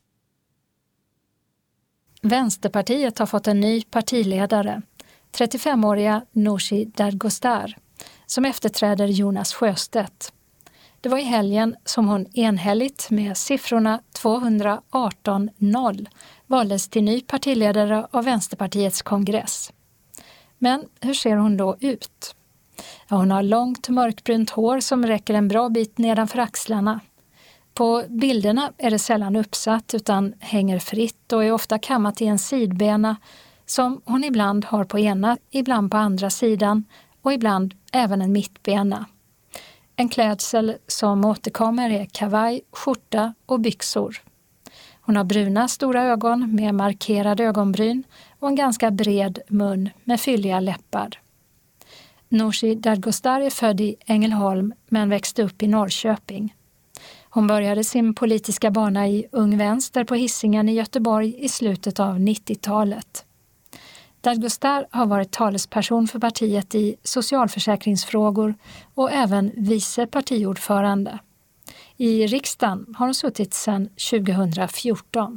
Vänsterpartiet har fått en ny partiledare, trettiofemåriga Nooshi Dadgostar, som efterträder Jonas Sjöstedt. Det var i helgen som hon enhälligt med siffrorna tvåhundraarton noll valdes till ny partiledare av Vänsterpartiets kongress. Men hur ser hon då ut? Ja, hon har långt mörkbrunt hår som räcker en bra bit nedanför axlarna. På bilderna är det sällan uppsatt utan hänger fritt och är ofta kammat i en sidbena som hon ibland har på ena, ibland på andra sidan och ibland även en mittbena. En klädsel som återkommer är kavaj, skjorta och byxor. Hon har bruna stora ögon med markerade ögonbryn och en ganska bred mun med fylliga läppar. Nooshi Dadgostar är född i Ängelholm men växte upp i Norrköping. Hon började sin politiska bana i Ung Vänster på Hisingen i Göteborg i slutet av nittiotalet. Dadgostar har varit talesperson för partiet i socialförsäkringsfrågor och även vice partiordförande. I riksdagen har hon suttit sedan tjugohundrafjorton.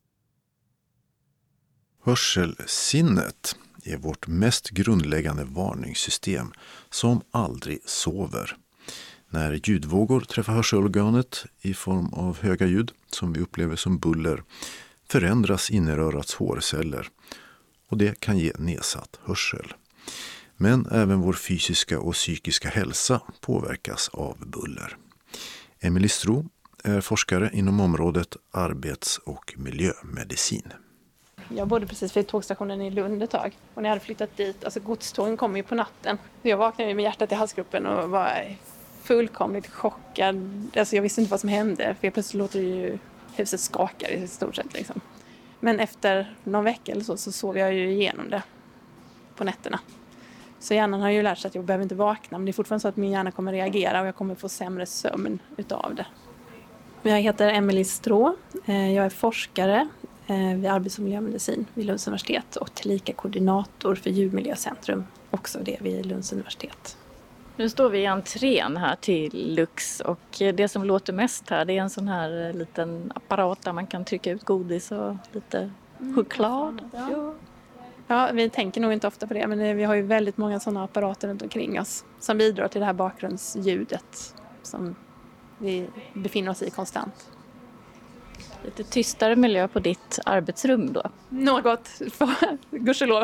Hörselsinnet är vårt mest grundläggande varningssystem som aldrig sover. När ljudvågor träffar hörselorganet i form av höga ljud som vi upplever som buller förändras innerörats hårceller och det kan ge nedsatt hörsel. Men även vår fysiska och psykiska hälsa påverkas av buller. Emelie Stroh är forskare inom området arbets- och miljömedicin. Jag bodde precis vid tågstationen i Lund ett tag och när jag hade flyttat dit, alltså godstågen kom ju på natten. Jag vaknade med hjärtat i halsgropen och var fullkomligt chockad. Alltså jag visste inte vad som hände för plötsligt låter det ju huset skakar i stort sett liksom. Men efter någon vecka eller så, så sov jag ju igenom det på nätterna. Så hjärnan har ju lärt sig att jag behöver inte vakna. Men det är fortfarande så att min hjärna kommer reagera och jag kommer få sämre sömn utav det. Jag heter Emelie Stroh. Jag är forskare vid arbets- och miljömedicin vid Lunds universitet. Och tillika koordinator för ljudmiljöcentrum. Också det vid Lunds universitet. Nu står vi i entrén här till Lux och det som låter mest här det är en sån här liten apparat där man kan trycka ut godis och lite choklad. Mm, ja. Ja, vi tänker nog inte ofta på det men vi har ju väldigt många sådana apparater runt omkring oss som bidrar till det här bakgrundsljudet som vi befinner oss i konstant. Lite tystare miljö på ditt arbetsrum då? Något, gudskelov.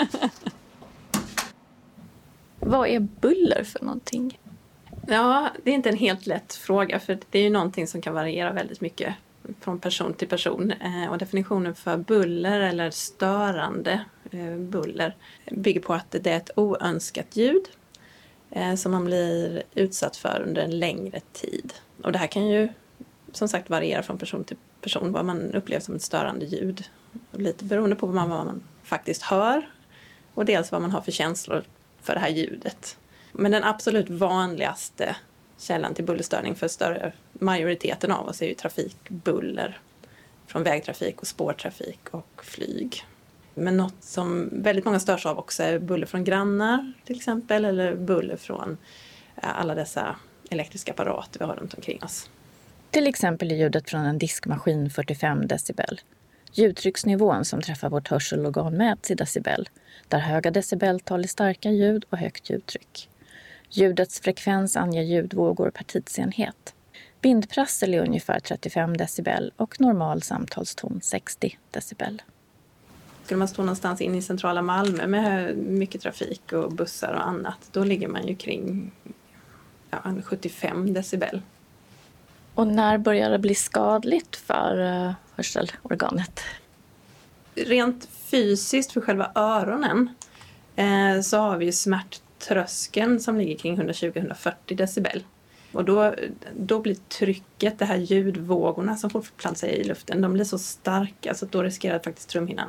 Vad är buller för någonting? Ja, det är inte en helt lätt fråga för det är ju någonting som kan variera väldigt mycket från person till person. Och definitionen för buller eller störande buller bygger på att det är ett oönskat ljud som man blir utsatt för under en längre tid. Och det här kan ju som sagt variera från person till person vad man upplever som ett störande ljud. Lite beroende på vad man, vad man faktiskt hör och dels vad man har för känslor för det här ljudet. Men den absolut vanligaste källan till bullerstörning för större majoriteten av oss är ju trafikbuller från vägtrafik och spårtrafik och flyg. Men något som väldigt många störs av också är buller från grannar till exempel eller buller från alla dessa elektriska apparater vi har runt omkring oss. Till exempel är ljudet från en diskmaskin fyrtiofem decibel. Ljudtrycksnivån som träffar vårt hörselorgan mäts i decibel, där höga decibeltal är starka ljud och högt ljudtryck. Ljudets frekvens anger ljudvågor per tidsenhet. Bindprassel är ungefär trettiofem decibel och normal samtalston sextio decibel. Skulle man stå någonstans in i centrala Malmö med mycket trafik och bussar och annat, då ligger man ju kring ja, sjuttiofem decibel. Och när börjar det bli skadligt för uh, hörselorganet? Rent fysiskt för själva öronen eh, så har vi ju smärttröskeln som ligger kring hundratjugo till hundrafyrtio decibel. Och då, då blir trycket, det här ljudvågorna som fortplantar sig i luften, de blir så starka så att då riskerar faktiskt trumhinnan att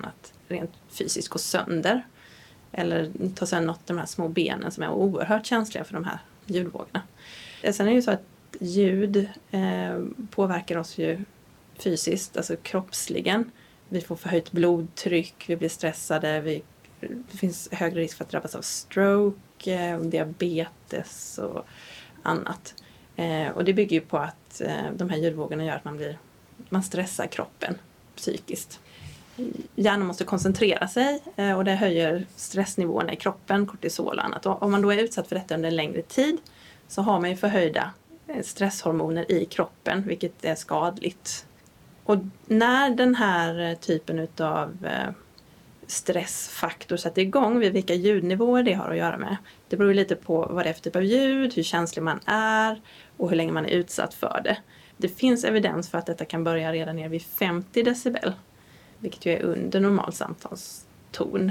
rent fysiskt gå sönder. Eller ta sig något av de här små benen som är oerhört känsliga för de här ljudvågorna. Sen är det ju så att ljud eh, påverkar oss ju fysiskt, alltså kroppsligen. Vi får förhöjt blodtryck, vi blir stressade, vi, det finns högre risk för att drabbas av stroke, eh, diabetes och annat. Eh, och det bygger ju på att eh, de här ljudvågorna gör att man, blir, man stressar kroppen psykiskt. Hjärnan måste koncentrera sig och det höjer stressnivåerna i kroppen, kortisol och annat. Och om man då är utsatt för detta under en längre tid så har man ju förhöjda stresshormoner i kroppen, vilket är skadligt. Och när den här typen av stressfaktor sätter igång, vid vilka ljudnivåer det har att göra med. Det beror lite på vad det är för typ av ljud, hur känslig man är och hur länge man är utsatt för det. Det finns evidens för att detta kan börja redan ner vid femtio decibel. Vilket ju är under normal samtalston.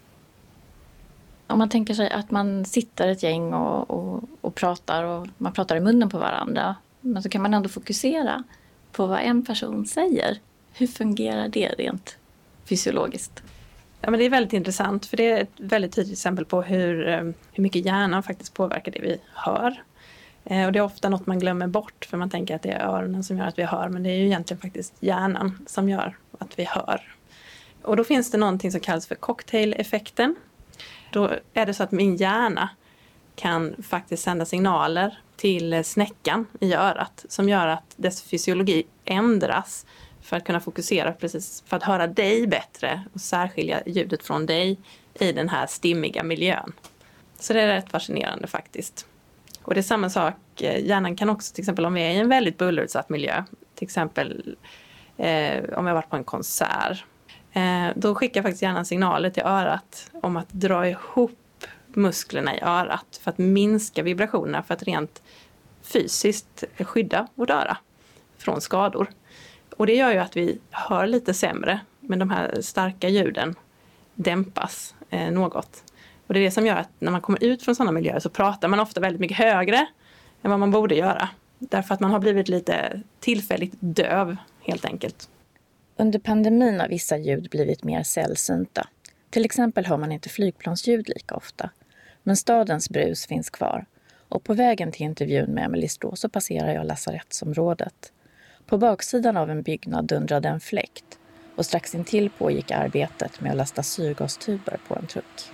Om man tänker sig att man sitter ett gäng och, och, och pratar och man pratar i munnen på varandra. Men så kan man ändå fokusera på vad en person säger. Hur fungerar det rent fysiologiskt? Ja, men det är väldigt intressant för det är ett väldigt tydligt exempel på hur, hur mycket hjärnan faktiskt påverkar det vi hör. Och det är ofta något man glömmer bort för man tänker att det är öronen som gör att vi hör. Men det är ju egentligen faktiskt hjärnan som gör att vi hör. Och då finns det någonting som kallas för cocktail-effekten. Då är det så att min hjärna kan faktiskt sända signaler till snäckan i örat. Som gör att dess fysiologi ändras för att kunna fokusera precis för att höra dig bättre. Och särskilja ljudet från dig i den här stimmiga miljön. Så det är rätt fascinerande faktiskt. Och det är samma sak, hjärnan kan också till exempel om vi är i en väldigt bullerutsatt miljö, till exempel eh, om vi har varit på en konsert, eh, då skickar faktiskt hjärnan signaler till örat om att dra ihop musklerna i örat för att minska vibrationerna, för att rent fysiskt skydda vårt öra från skador. Och det gör ju att vi hör lite sämre, men de här starka ljuden dämpas eh, något. Och det är det som gör att när man kommer ut från sådana miljöer så pratar man ofta väldigt mycket högre än vad man borde göra. Därför att man har blivit lite tillfälligt döv helt enkelt. Under pandemin har vissa ljud blivit mer sällsynta. Till exempel hör man inte flygplansljud lika ofta. Men stadens brus finns kvar. Och på vägen till intervjun med Emelie Strå så passerar jag lasarettsområdet. På baksidan av en byggnad dundrade en fläkt. Och strax intill pågick arbetet med att lasta syrgastuber på en truck.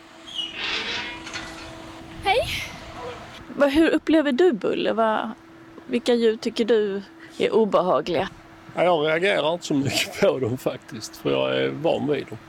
Hej! Hur upplever du buller? Vad, vilka ljud tycker du är obehagliga? Jag reagerar inte så mycket på dem faktiskt, för jag är van vid dem.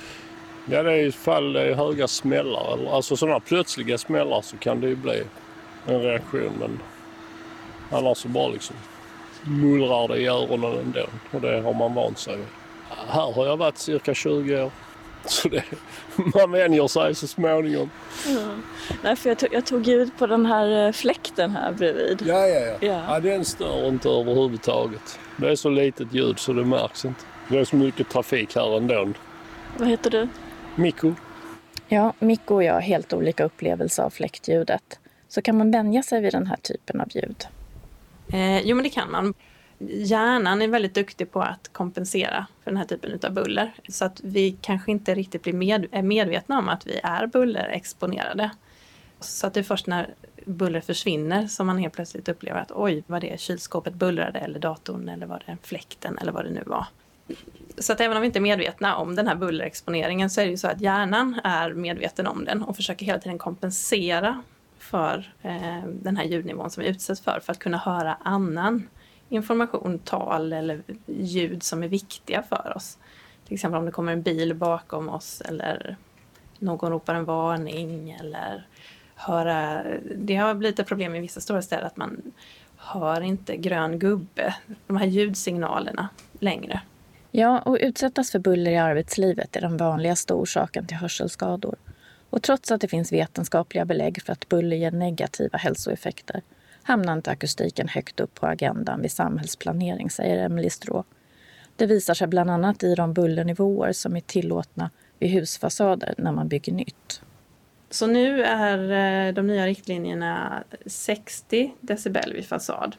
Ja, det är i fall det är höga smällar, eller, alltså sådana plötsliga smällar så kan det ju bli en reaktion, men annars så bara liksom mullrar det i öronen ändå, och det har man vant sig vid. Här har jag varit cirka tjugo år. Så det, man vänjer sig så småningom. Mm. Nej, för jag tog, jag tog ljud på den här fläkten här bredvid. Ja, ja, ja. ja. ja den stör inte överhuvudtaget. Det är så litet ljud så det märks inte. Det är så mycket trafik här ändå. Vad heter du? Mikko. Ja, Mikko och jag har helt olika upplevelser av fläktljudet. Så kan man vänja sig vid den här typen av ljud? Eh, jo, men det kan man. Hjärnan är väldigt duktig på att kompensera för den här typen av buller. Så att vi kanske inte riktigt blir med, är medvetna om att vi är bullerexponerade. Så att det är först när buller försvinner som man helt plötsligt upplever att oj, vad det är, kylskåpet bullrade eller datorn eller var det fläkten eller vad det nu var. Så att även om vi inte är medvetna om den här bullerexponeringen så är det ju så att hjärnan är medveten om den och försöker hela tiden kompensera för eh, den här ljudnivån som vi utsätts för för att kunna höra annan information, tal eller ljud som är viktiga för oss. Till exempel om det kommer en bil bakom oss eller någon ropar en varning eller höra. Det har blivit ett problem i vissa stora städer att man hör inte grön gubbe, de här ljudsignalerna längre. Ja, och utsättas för buller i arbetslivet är den vanligaste orsaken till hörselskador. Och trots att det finns vetenskapliga belägg för att buller ger negativa hälsoeffekter hamnar inte akustiken högt upp på agendan vid samhällsplanering, säger Emelie Strå. Det visar sig bland annat i de bullernivåer som är tillåtna vid husfasader när man bygger nytt. Så nu är de nya riktlinjerna sextio decibel vid fasad.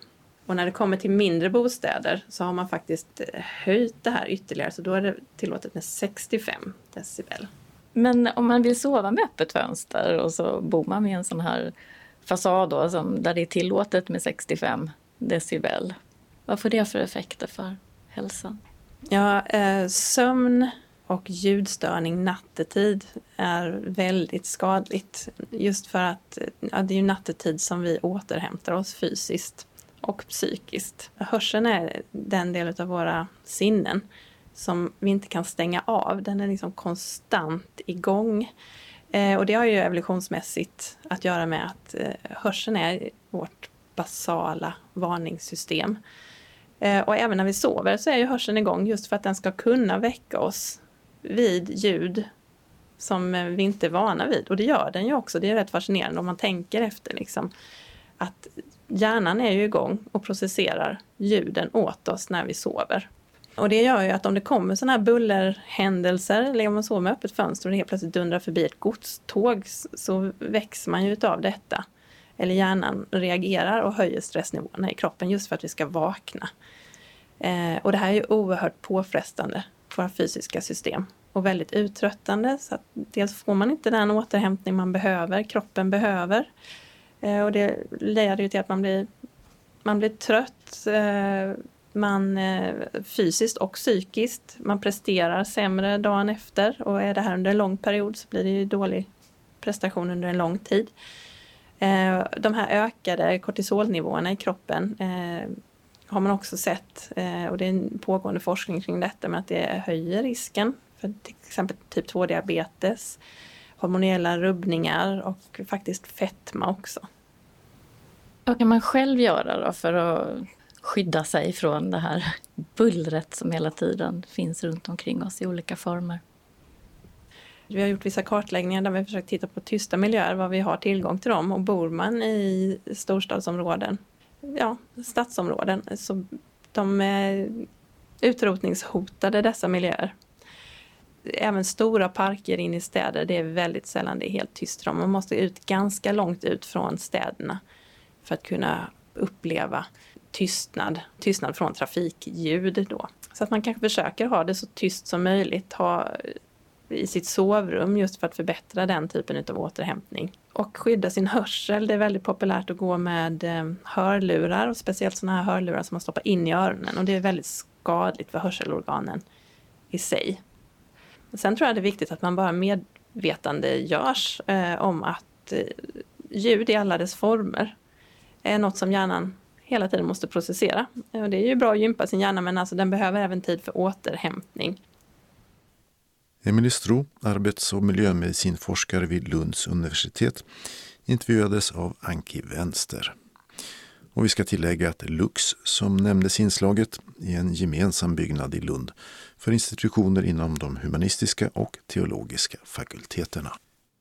Och när det kommer till mindre bostäder så har man faktiskt höjt det här ytterligare, så då är det tillåtet med sextiofem decibel. Men om man vill sova med öppet fönster och så bor man med en sån här fasad då, som, där det är tillåtet med sextiofem decibel. Vad får det för effekter för hälsan? Ja, eh, sömn och ljudstörning nattetid är väldigt skadligt. Just för att ja, det är ju nattetid som vi återhämtar oss fysiskt och psykiskt. Hörseln är den del av våra sinnen som vi inte kan stänga av. Den är liksom konstant igång. Eh, och det har ju evolutionsmässigt att göra med att eh, hörseln är vårt basala varningssystem. Eh, och även när vi sover så är ju hörseln igång just för att den ska kunna väcka oss vid ljud som vi inte är vana vid. Och det gör den ju också. Det är rätt fascinerande om man tänker efter liksom. Att hjärnan är ju igång och processerar ljuden åt oss när vi sover. Och det gör ju att om det kommer sådana här bullerhändelser, eller om man sover med öppet fönster och det helt plötsligt dundrar förbi ett godståg, så väcks man ju av detta. Eller hjärnan reagerar och höjer stressnivåerna i kroppen just för att vi ska vakna. Eh, och det här är ju oerhört påfrestande på våra fysiska system. Och väldigt uttröttande, så att dels får man inte den återhämtning man behöver, kroppen behöver. Eh, och det leder ju till att man blir, man blir trött, eh, man eh, fysiskt och psykiskt. Man presterar sämre dagen efter, och är det här under en lång period så blir det ju dålig prestation under en lång tid. Eh, de här ökade kortisolnivåerna i kroppen eh, har man också sett, eh, och det är en pågående forskning kring detta, med att det höjer risken för till exempel typ två diabetes, hormonella rubbningar och faktiskt fetma också. Vad kan man själv göra då för att skydda sig från det här bullret som hela tiden finns runt omkring oss i olika former? Vi har gjort vissa kartläggningar där vi har försökt titta på tysta miljöer, vad vi har tillgång till dem. Och bor man i storstadsområden, ja, stadsområden, så de är utrotningshotade, dessa miljöer. Även stora parker in i städer, det är väldigt sällan det är helt tyst. Man måste ut ganska långt ut från städerna för att kunna uppleva tystnad, tystnad från trafikljud då. Så att man kanske försöker ha det så tyst som möjligt, ha i sitt sovrum, just för att förbättra den typen av återhämtning. Och skydda sin hörsel. Det är väldigt populärt att gå med hörlurar, och speciellt sådana här hörlurar som man stoppar in i öronen. Och det är väldigt skadligt för hörselorganen i sig. Sen tror jag det är viktigt att man bara medvetande görs eh, om att eh, ljud i alla dess former är något som hjärnan hela tiden måste processera. Och det är ju bra att gympa sin hjärna, men alltså den behöver även tid för återhämtning. Emelie Stroh, arbets- och miljömedicinforskare vid Lunds universitet, intervjuades av Anki Vänster. Och vi ska tillägga att Lux, som nämndes inslaget, är en gemensam byggnad i Lund för institutioner inom de humanistiska och teologiska fakulteterna.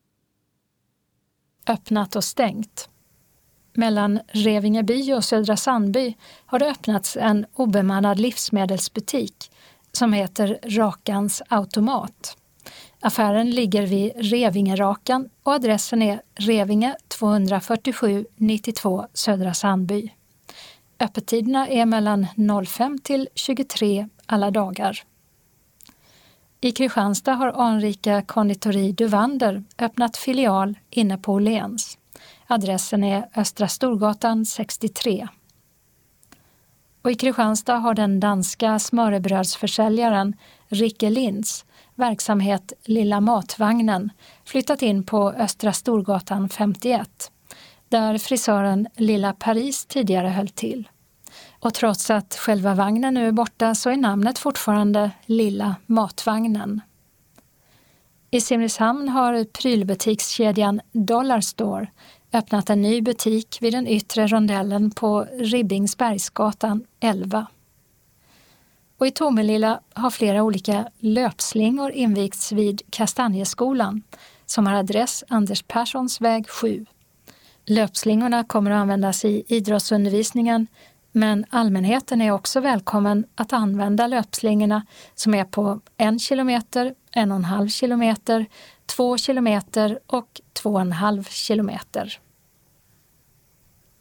Öppnat och stängt. Mellan Revingeby och Södra Sandby har det öppnats en obemannad livsmedelsbutik som heter Rakans automat. Affären ligger vid Revingerakan och adressen är Revinge tvåhundrafyrtiosju nittiotvå Södra Sandby. Öppettiderna är mellan fem till tjugotre alla dagar. I Kristianstad har anrika konditori Duvander öppnat filial inne på Åhléns. Adressen är Östra Storgatan sextiotre. Och i Kristianstad har den danska smörrebrödsförsäljaren Rikke Linds verksamhet Lilla Matvagnen flyttat in på Östra Storgatan femtioett, där frisören Lilla Paris tidigare höll till. Och trots att själva vagnen nu är borta så är namnet fortfarande Lilla Matvagnen. I Simrishamn har prylbutikskedjan Dollar Store öppnat en ny butik vid den yttre rondellen på Ribbingsbergsgatan elva. Och i Tomelilla har flera olika löpslingor invigts vid Kastanjeskolan som har adress Anders Perssons väg sju. Löpslingorna kommer att användas i idrottsundervisningen, men allmänheten är också välkommen att använda löpslingorna som är på en kilometer, en och en halv kilometer, två kilometer och två och en halv kilometer.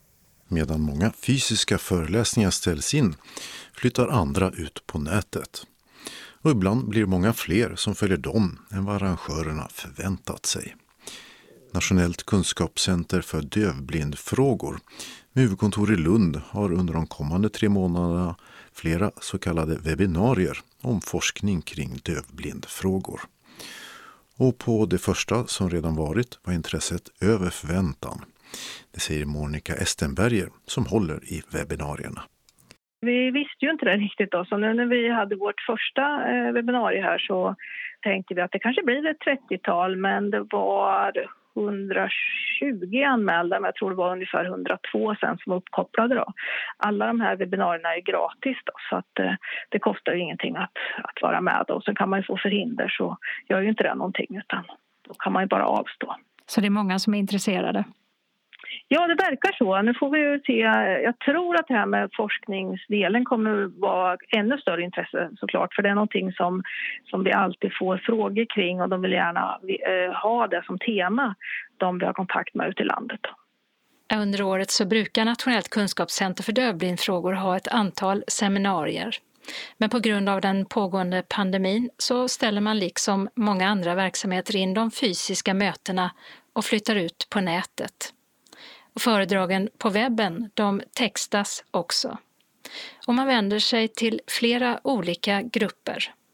Medan många fysiska föreläsningar ställs in flyttar andra ut på nätet. Och ibland blir många fler som följer dem än vad arrangörerna förväntat sig. Nationellt kunskapscenter för dövblindfrågor med huvudkontor i Lund har under de kommande tre månaderna flera så kallade webbinarier om forskning kring dövblindfrågor. Och på det första som redan varit var intresset över förväntan. Det säger Monica Estenberger som håller i webbinarierna. Vi visste ju inte det riktigt då, så nu när vi hade vårt första eh, webbinarie här så tänkte vi att det kanske blir ett trettiotal, men det var hundratjugo anmälda, men jag tror det var ungefär hundratvå sen som var uppkopplade då. Alla de här webbinarierna är gratis då, så att eh, det kostar ju ingenting att, att vara med då. Och sen kan man ju få förhinder, så gör ju inte det någonting, utan då kan man ju bara avstå. Så det är många som är intresserade? Ja, det verkar så. Nu får vi ju se. Jag tror att det här med forskningsdelen kommer att vara ännu större intresse såklart. För det är någonting som, som vi alltid får frågor kring, och de vill gärna eh, ha det som tema, de vi har kontakt med ute i landet. Under året så brukar Nationellt kunskapscenter för dövblindfrågor ha ett antal seminarier. Men på grund av den pågående pandemin så ställer man liksom många andra verksamheter in de fysiska mötena och flyttar ut på nätet. Och föredragen på webben, de textas också. Och man vänder sig till flera olika grupper.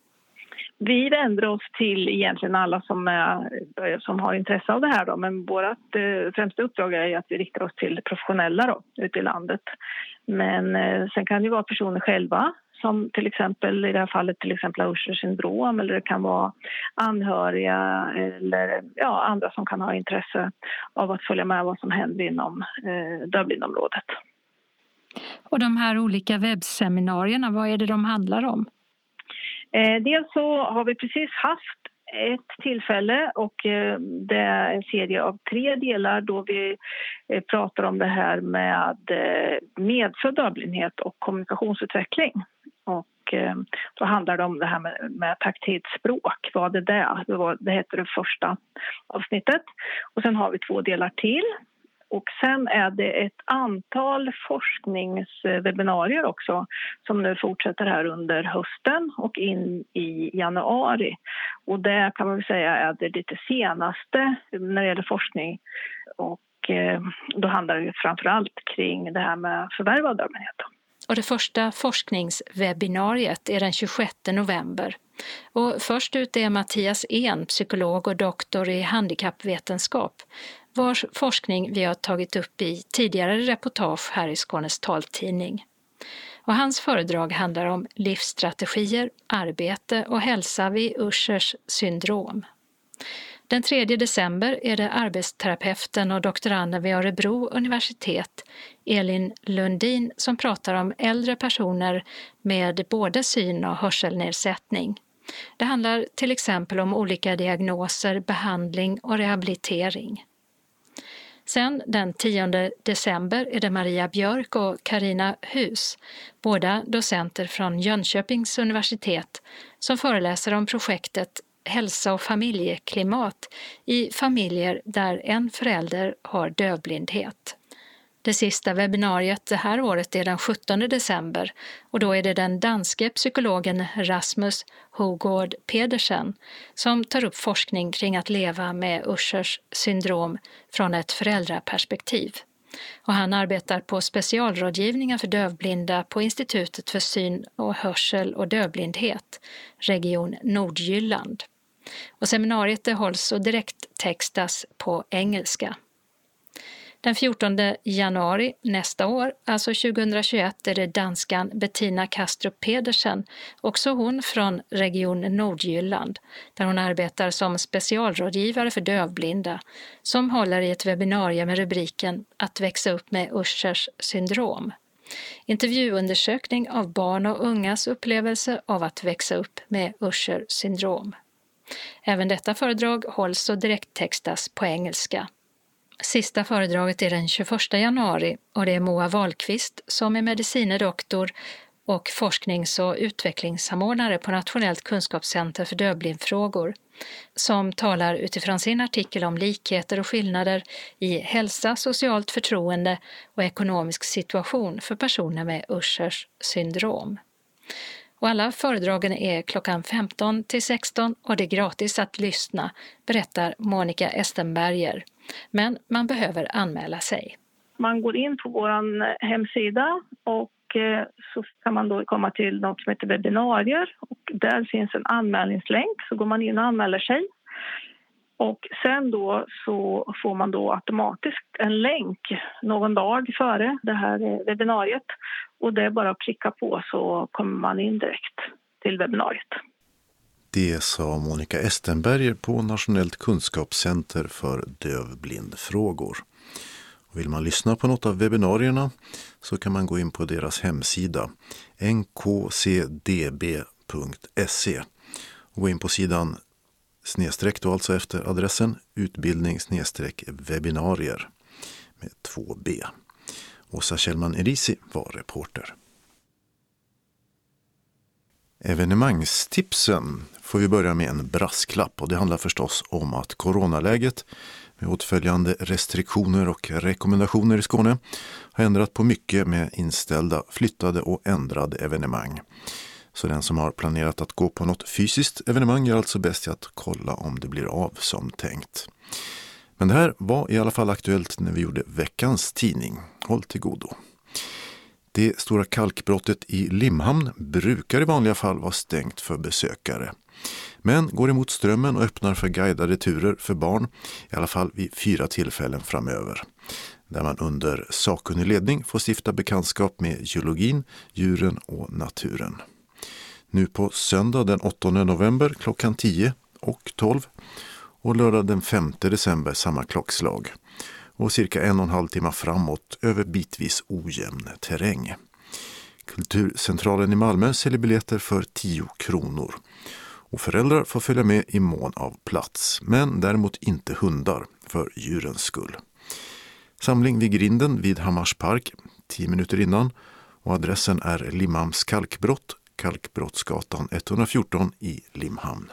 Vi vänder oss till egentligen alla som, är, som har intresse av det här då, men vårt eh, främsta uppdrag är att vi riktar oss till professionella då, ute i landet. Men eh, sen kan det ju vara personer själva, som till exempel i det här fallet till exempel har Uschers syndrom, eller det kan vara anhöriga eller ja, andra som kan ha intresse av att följa med vad som händer inom eh, dövblindområdet. Och de här olika webbseminarierna, vad är det de handlar om? Eh, dels så har vi precis haft ett tillfälle, och eh, det är en serie av tre delar då vi eh, pratar om det här med eh, medfödd dövblindhet och kommunikationsutveckling. Och eh, då handlar det om det här med, med taktilt språk. Vad är det? Det, var, det heter det första avsnittet. Och sen har vi två delar till. Och sen är det ett antal forskningswebbinarier också som nu fortsätter här under hösten och in i januari. Och det kan man väl säga är det lite senaste när det gäller forskning. Och eh, då handlar det framförallt kring det här med förvärv av dövblindhet. Och det första forskningswebbinariet är den tjugosjätte november. Och först ut är Mattias En, psykolog och doktor i handikappvetenskap, vars forskning vi har tagit upp i tidigare reportage här i Skånes taltidning. Och hans föredrag handlar om livsstrategier, arbete och hälsa vid Uschers syndrom. Den tredje december är det arbetsterapeuten och doktoranden vid Örebro universitet, Elin Lundin, som pratar om äldre personer med både syn- och hörselnedsättning. Det handlar till exempel om olika diagnoser, behandling och rehabilitering. Sen den tionde december är det Maria Björk och Carina Hus, båda docenter från Jönköpings universitet, som föreläser om projektet Hälsa och familjeklimat i familjer där en förälder har dövblindhet. Det sista webbinariet det här året är den sjuttonde december, och då är det den danske psykologen Rasmus Hogård Pedersen som tar upp forskning kring att leva med Uschers syndrom från ett föräldraperspektiv. Och han arbetar på specialrådgivningar för dövblinda på Institutet för syn och hörsel och dövblindhet, Region Nordjylland. Och seminariet det hålls och direkt textas på engelska. Den fjortonde januari nästa år, alltså tjugohundratjugoett, är det danskan Bettina Kastrup Pedersen, också hon från Region Nordjylland, där hon arbetar som specialrådgivare för dövblinda, som håller i ett webbinarium med rubriken Att växa upp med Uschers syndrom. Intervjuundersökning av barn och ungas upplevelse av att växa upp med Uschers syndrom. Även detta föredrag hålls och direkttextas på engelska. Sista föredraget är den tjugoförsta januari, och det är Moa Wahlqvist som är medicinedoktor och forsknings- och utvecklingssamordnare på Nationellt kunskapscenter för dövblindfrågor som talar utifrån sin artikel om likheter och skillnader i hälsa, socialt förtroende och ekonomisk situation för personer med Uschers syndrom. Och alla föredragen är klockan femton till sexton och det är gratis att lyssna, berättar Monica Estenberger. Men man behöver anmäla sig. Man går in på vår hemsida och så kan man då komma till något som heter webbinarier. Och där finns en anmälningslänk, så går man in och anmäler sig. Och sen då så får man då automatiskt en länk någon dag före det här webbinariet. Och det är bara att klicka på så kommer man in direkt till webbinariet. Det sa Monica Estenberger på Nationellt kunskapscenter för dövblindfrågor. Och vill man lyssna på något av webbinarierna så kan man gå in på deras hemsida n k c d b punkt se och gå in på sidan snedstreck då alltså efter adressen utbildning snedstreck webbinarier med två b. Åsa Kjellman Erisi var reporter. Evenemangstipsen får vi börja med en brasklapp, och det handlar förstås om att coronaläget med åtföljande restriktioner och rekommendationer i Skåne har ändrat på mycket med inställda, flyttade och ändrade evenemang. Så den som har planerat att gå på något fysiskt evenemang är alltså bäst att kolla om det blir av som tänkt. Men det här var i alla fall aktuellt när vi gjorde veckans tidning. Håll till godo. Det stora kalkbrottet i Limhamn brukar i vanliga fall vara stängt för besökare. Men går emot strömmen och öppnar för guidade turer för barn, i alla fall vid fyra tillfällen framöver. Där man under sakkunnig ledning får stifta bekantskap med geologin, djuren och naturen. Nu på söndag den åttonde november klockan tio och tolv och lördag den femte december samma klockslag. Och cirka en och en halv timme framåt över bitvis ojämn terräng. Kulturcentralen i Malmö säljer biljetter för tio kronor. Och föräldrar får följa med i mån av plats, men däremot inte hundar för djurens skull. Samling vid grinden vid Hammarspark, tio minuter innan, och adressen är Limhamns kalkbrott, Kalkbrottsgatan etthundrafjorton i Limhamn.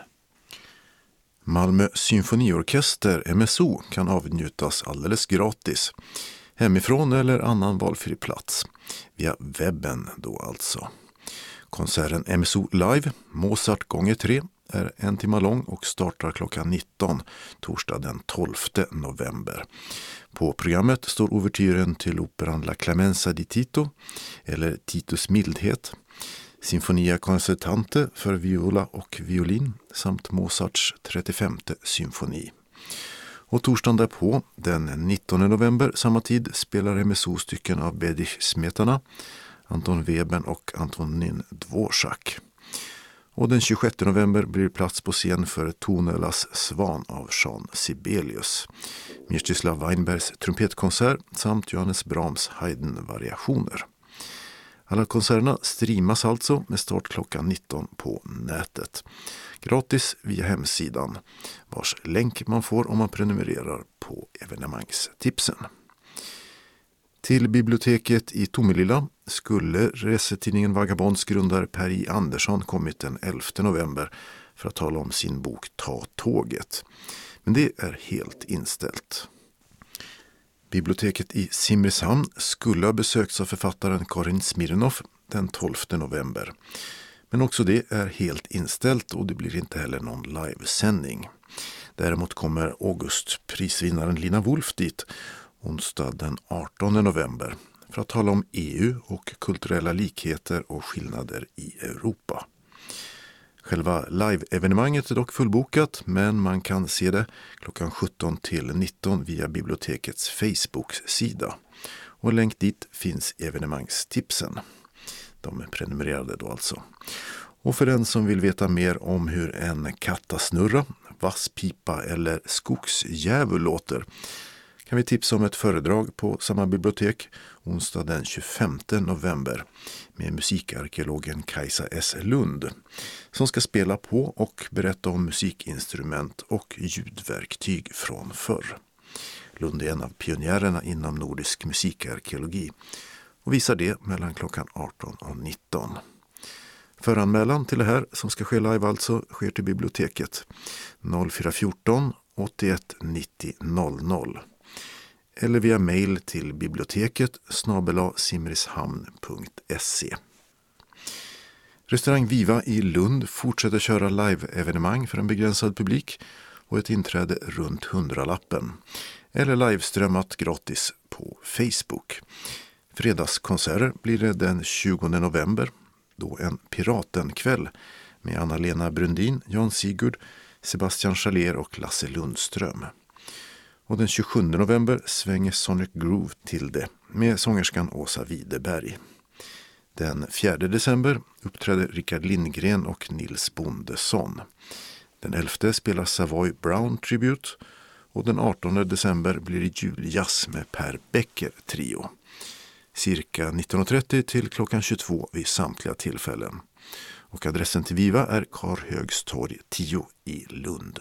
Malmö symfoniorkester M S O kan avnjutas alldeles gratis, hemifrån eller annan valfri plats, via webben då alltså. Konserten M S O Live, Mozart gånger tre, är en timme lång och startar klockan nitton, torsdag den tolfte november. På programmet står ouvertyren till operan La Clemenza di Tito, eller Titus mildhet, Sinfonia concertante för viola och violin samt Mozarts trettiofemte symfoni. Och torsdagen därpå, den nittonde november, samma tid spelar M S O stycken av Bedřich Smetana, Anton Webern och Antonin Dvořák. Och den tjugosjätte november blir plats på scen för Tonelas Svan av Jean Sibelius, Mstislav Weinbergs trumpetkonsert samt Johannes Brahms Haydn-variationer. Alla konserterna streamas alltså med start klockan nitton på nätet. Gratis via hemsidan, vars länk man får om man prenumererar på evenemangstipsen. Till biblioteket i Tomelilla skulle resetidningen Vagabonds grundare Per I. Andersson kommit den elfte november för att tala om sin bok Ta tåget. Men det är helt inställt. Biblioteket i Simrishamn skulle ha besökts av författaren Karin Smirnoff den tolfte november. Men också det är helt inställt och det blir inte heller någon livesändning. Däremot kommer Augustprisvinnaren Lina Wolf dit onsdag den artonde november för att tala om E U och kulturella likheter och skillnader i Europa. Själva live-evenemanget är dock fullbokat, men man kan se det klockan sjutton till nitton via bibliotekets Facebook-sida. Och länk dit finns evenemangstipsen. De är prenumererade då alltså. Och för den som vill veta mer om hur en kattasnurra, vasspipa eller skogsdjävul låter kan vi tipsa om ett föredrag på samma bibliotek onsdag den tjugofemte november med musikarkeologen Kajsa S. Lund som ska spela på och berätta om musikinstrument och ljudverktyg från förr. Lund är en av pionjärerna inom nordisk musikarkeologi och visar det mellan klockan arton och nitton. Föranmälan till det här som ska ske live alltså sker till biblioteket noll fyra ett fyra åttioett nittio noll noll eller via mejl till biblioteket snabel-a simrishamn punkt se. Restaurang Viva i Lund fortsätter köra live-evenemang för en begränsad publik och ett inträde runt hundralappen eller liveströmmat gratis på Facebook. Fredagskonserter blir det den tjugonde november, då en Piratenkväll med Anna-Lena Brundin, Jan Sigurd, Sebastian Schaller och Lasse Lundström. Och den tjugosjunde november svänger Sonic Groove till det med sångerskan Åsa Widerberg. Den fjärde december uppträder Rickard Lindgren och Nils Bondesson. Den elfte spelar Savoy Brown Tribute och den artonde december blir det juljazz med Per Becker Trio. Cirka nitton trettio till klockan tjugotvå vid samtliga tillfällen. Och adressen till Viva är Karlhögstorg tio i Lund.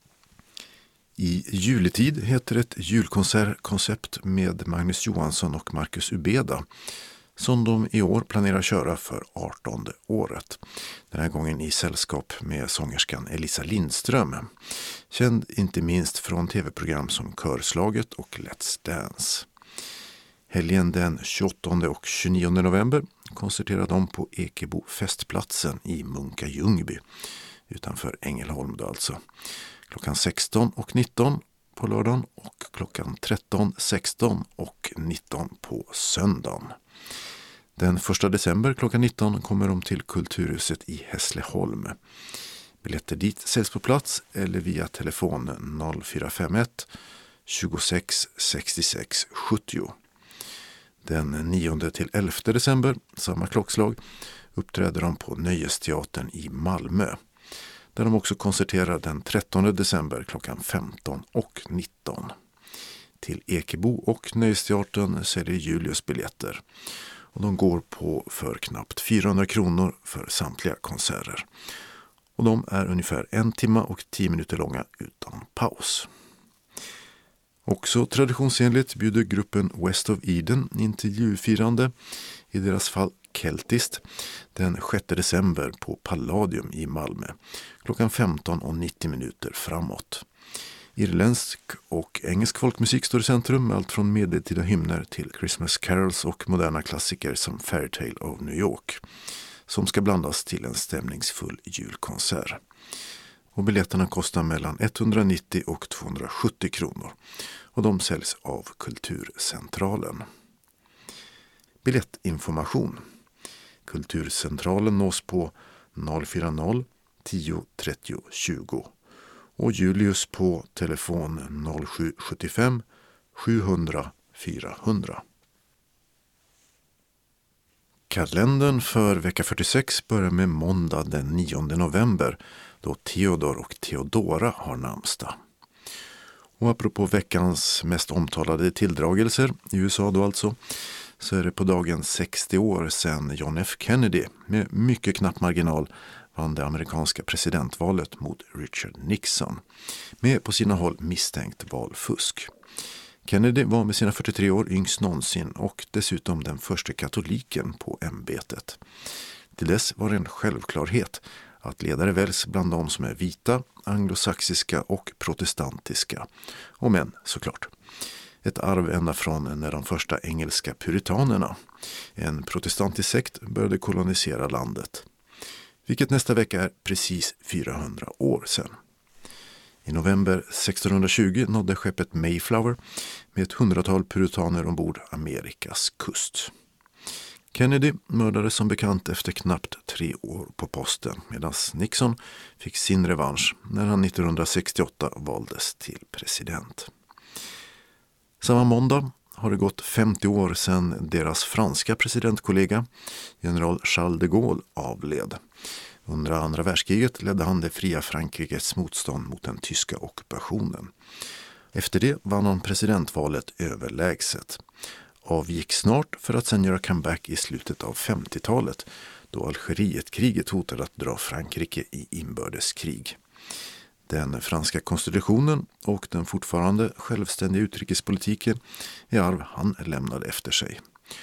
I juletid heter ett julkonsertkoncept med Magnus Johansson och Marcus Ubeda som de i år planerar köra för artonde året. Den här gången i sällskap med sångerskan Elisa Lindström. Känd inte minst från tv-program som Körslaget och Let's Dance. Helgen den tjugoåttonde och tjugonionde november konserterar de på Ekebo festplatsen i Munka Ljungby utanför Ängelholm då alltså. Klockan sexton och nitton på lördagen och klockan tretton, sexton och nitton på söndagen. Den första december klockan nitton kommer de till Kulturhuset i Hässleholm. Biljetter dit säljs på plats eller via telefon noll fyra fem ett tjugosex sextiosex sjuttio. Den nionde till elfte december, samma klockslag, uppträder de på Nöjesteatern i Malmö. Där de också konserterar den trettonde december klockan femton och nitton. Till Ekebo och Nöjesteatern säljer Julius biljetter. Och de går på för knappt fyrahundra kronor för samtliga konserter. Och de är ungefär en timme och tio minuter långa utan paus. Också traditionsenligt bjuder gruppen West of Eden in till julfirande, i deras fall Keltist, den sjätte december på Palladium i Malmö, klockan femton och nittio minuter framåt. Irländsk och engelsk folkmusik står i centrum, allt från medeltida hymner till Christmas carols och moderna klassiker som Fairytale of New York, som ska blandas till en stämningsfull julkonsert. Och biljetterna kostar mellan etthundranittio och tvåhundrasjuttio kronor och de säljs av Kulturcentralen. Biljettinformation. Kulturcentralen nås på noll fyra noll tio trettio tjugo och Julius på telefon noll sju sju fem sjuhundra fyrahundra. Kalendern för vecka fyrtiosex börjar med måndag den nionde november då Theodor och Theodora har namnsdag. Och apropå veckans mest omtalade tilldragelser, i U S A då alltså, så är det på dagen sextio år sedan John F. Kennedy med mycket knapp marginal vann det amerikanska presidentvalet mot Richard Nixon med på sina håll misstänkt valfusk. Kennedy var med sina fyrtiotre år yngst någonsin och dessutom den första katoliken på ämbetet. Till dess var det en självklarhet att ledare väljs bland de som är vita, anglosaxiska och protestantiska. Och män såklart. Ett arv ända från när de första engelska puritanerna, en protestantisk sekt, började kolonisera landet. Vilket nästa vecka är precis fyrahundra år sedan. I november sextonhundratjugo nådde skeppet Mayflower med ett hundratal puritaner ombord Amerikas kust. Kennedy mördades som bekant efter knappt tre år på posten medan Nixon fick sin revansch när han nittonhundrasextioåtta valdes till president. Samma måndag har det gått femtio år sedan deras franska presidentkollega, general Charles de Gaulle, avled. Under andra världskriget ledde han det fria Frankrikes motstånd mot den tyska ockupationen. Efter det vann han presidentvalet överlägset. Avgick snart för att sedan göra comeback i slutet av femtiotalet då Algerietkriget hotade att dra Frankrike i inbördeskrig. Den franska konstitutionen och den fortfarande självständiga utrikespolitiken är arv han lämnade efter sig.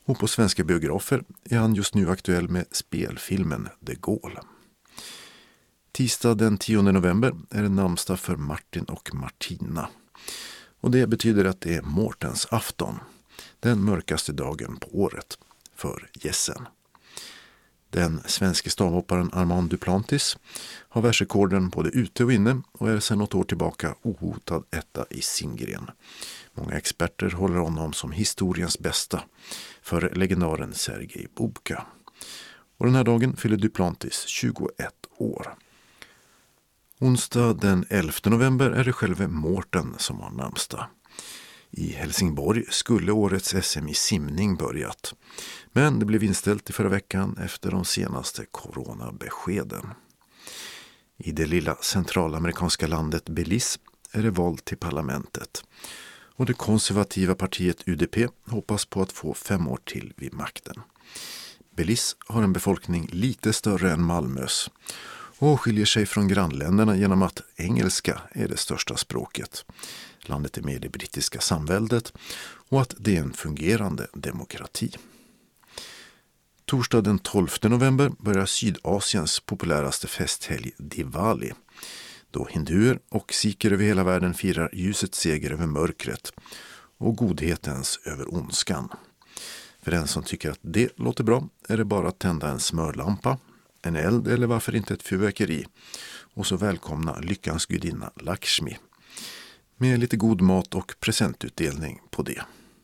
Och på svenska biografer är han just nu aktuell med spelfilmen De Gaulle. Tisdag den tionde november är det namnsdag för Martin och Martina. Och det betyder att det är Mårtens afton, den mörkaste dagen på året för gässen. Den svenska stavhopparen Armand Duplantis har världsrekorden både ute och inne och är sedan något år tillbaka ohotad etta i sin gren. Många experter håller honom som historiens bästa för legendaren Sergej Bubka. Och den här dagen fyller Duplantis tjugoett år. Onsdag den elfte november är det själva Mårten som har namnsdag. I Helsingborg skulle årets S M i simning börjat, men det blev inställt i förra veckan efter de senaste coronabeskeden. I det lilla centralamerikanska landet Belize är det val till parlamentet och det konservativa partiet U D P hoppas på att få fem år till vid makten. Belize har en befolkning lite större än Malmös och skiljer sig från grannländerna genom att engelska är det största språket. Landet är med i det brittiska samväldet och att det är en fungerande demokrati. Torsdag den tolfte november börjar Sydasiens populäraste festhelg Diwali, då hinduer och sikher över hela världen firar ljusets seger över mörkret och godhetens över ondskan. För den som tycker att det låter bra är det bara att tända en smörlampa, en eld eller varför inte ett fyrverkeri och så välkomna lyckans gudinna Lakshmi med lite god mat och presentutdelning på det.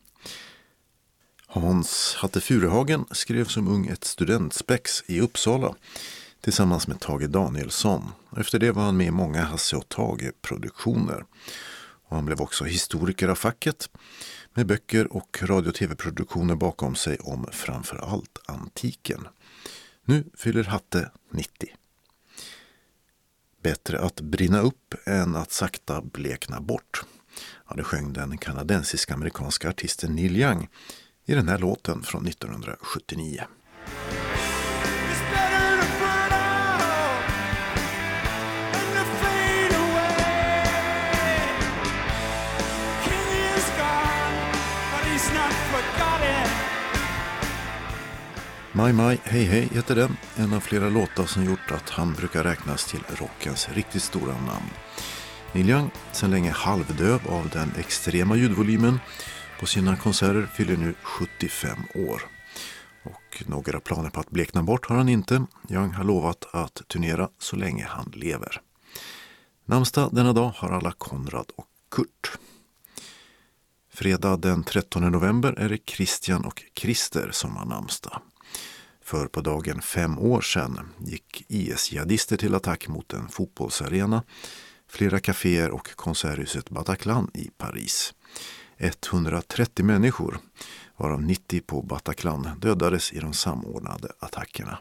Hans Hatte Furuhagen skrev som ung ett studentspex i Uppsala tillsammans med Tage Danielsson. Efter det var han med i många Hasse och Tage-produktioner. Och han blev också historiker av facket med böcker och radio- och tv-produktioner bakom sig om framför allt antiken. Nu fyller Hatte nittio. Bättre att brinna upp än att sakta blekna bort. Ja, det sjöng den kanadensiska amerikanska artisten Neil Young i den här låten från nittonhundrasjuttionio. My My Hey Hey heter den, en av flera låtar som gjort att han brukar räknas till rockens riktigt stora namn. Neil Young, sedan länge halvdöv av den extrema ljudvolymen på sina konserter, fyller nu sjuttiofem år. Och några planer på att blekna bort har han inte. Young har lovat att turnera så länge han lever. Namnsdag denna dag har alla Konrad och Kurt. Fredag den trettonde november är det Christian och Christer som har namnsdag. För på dagen fem år sedan gick I S-jihadister till attack mot en fotbollsarena, flera kaféer och konserthuset Bataclan i Paris. etthundratrettio människor, varav nittio på Bataclan, dödades i de samordnade attackerna.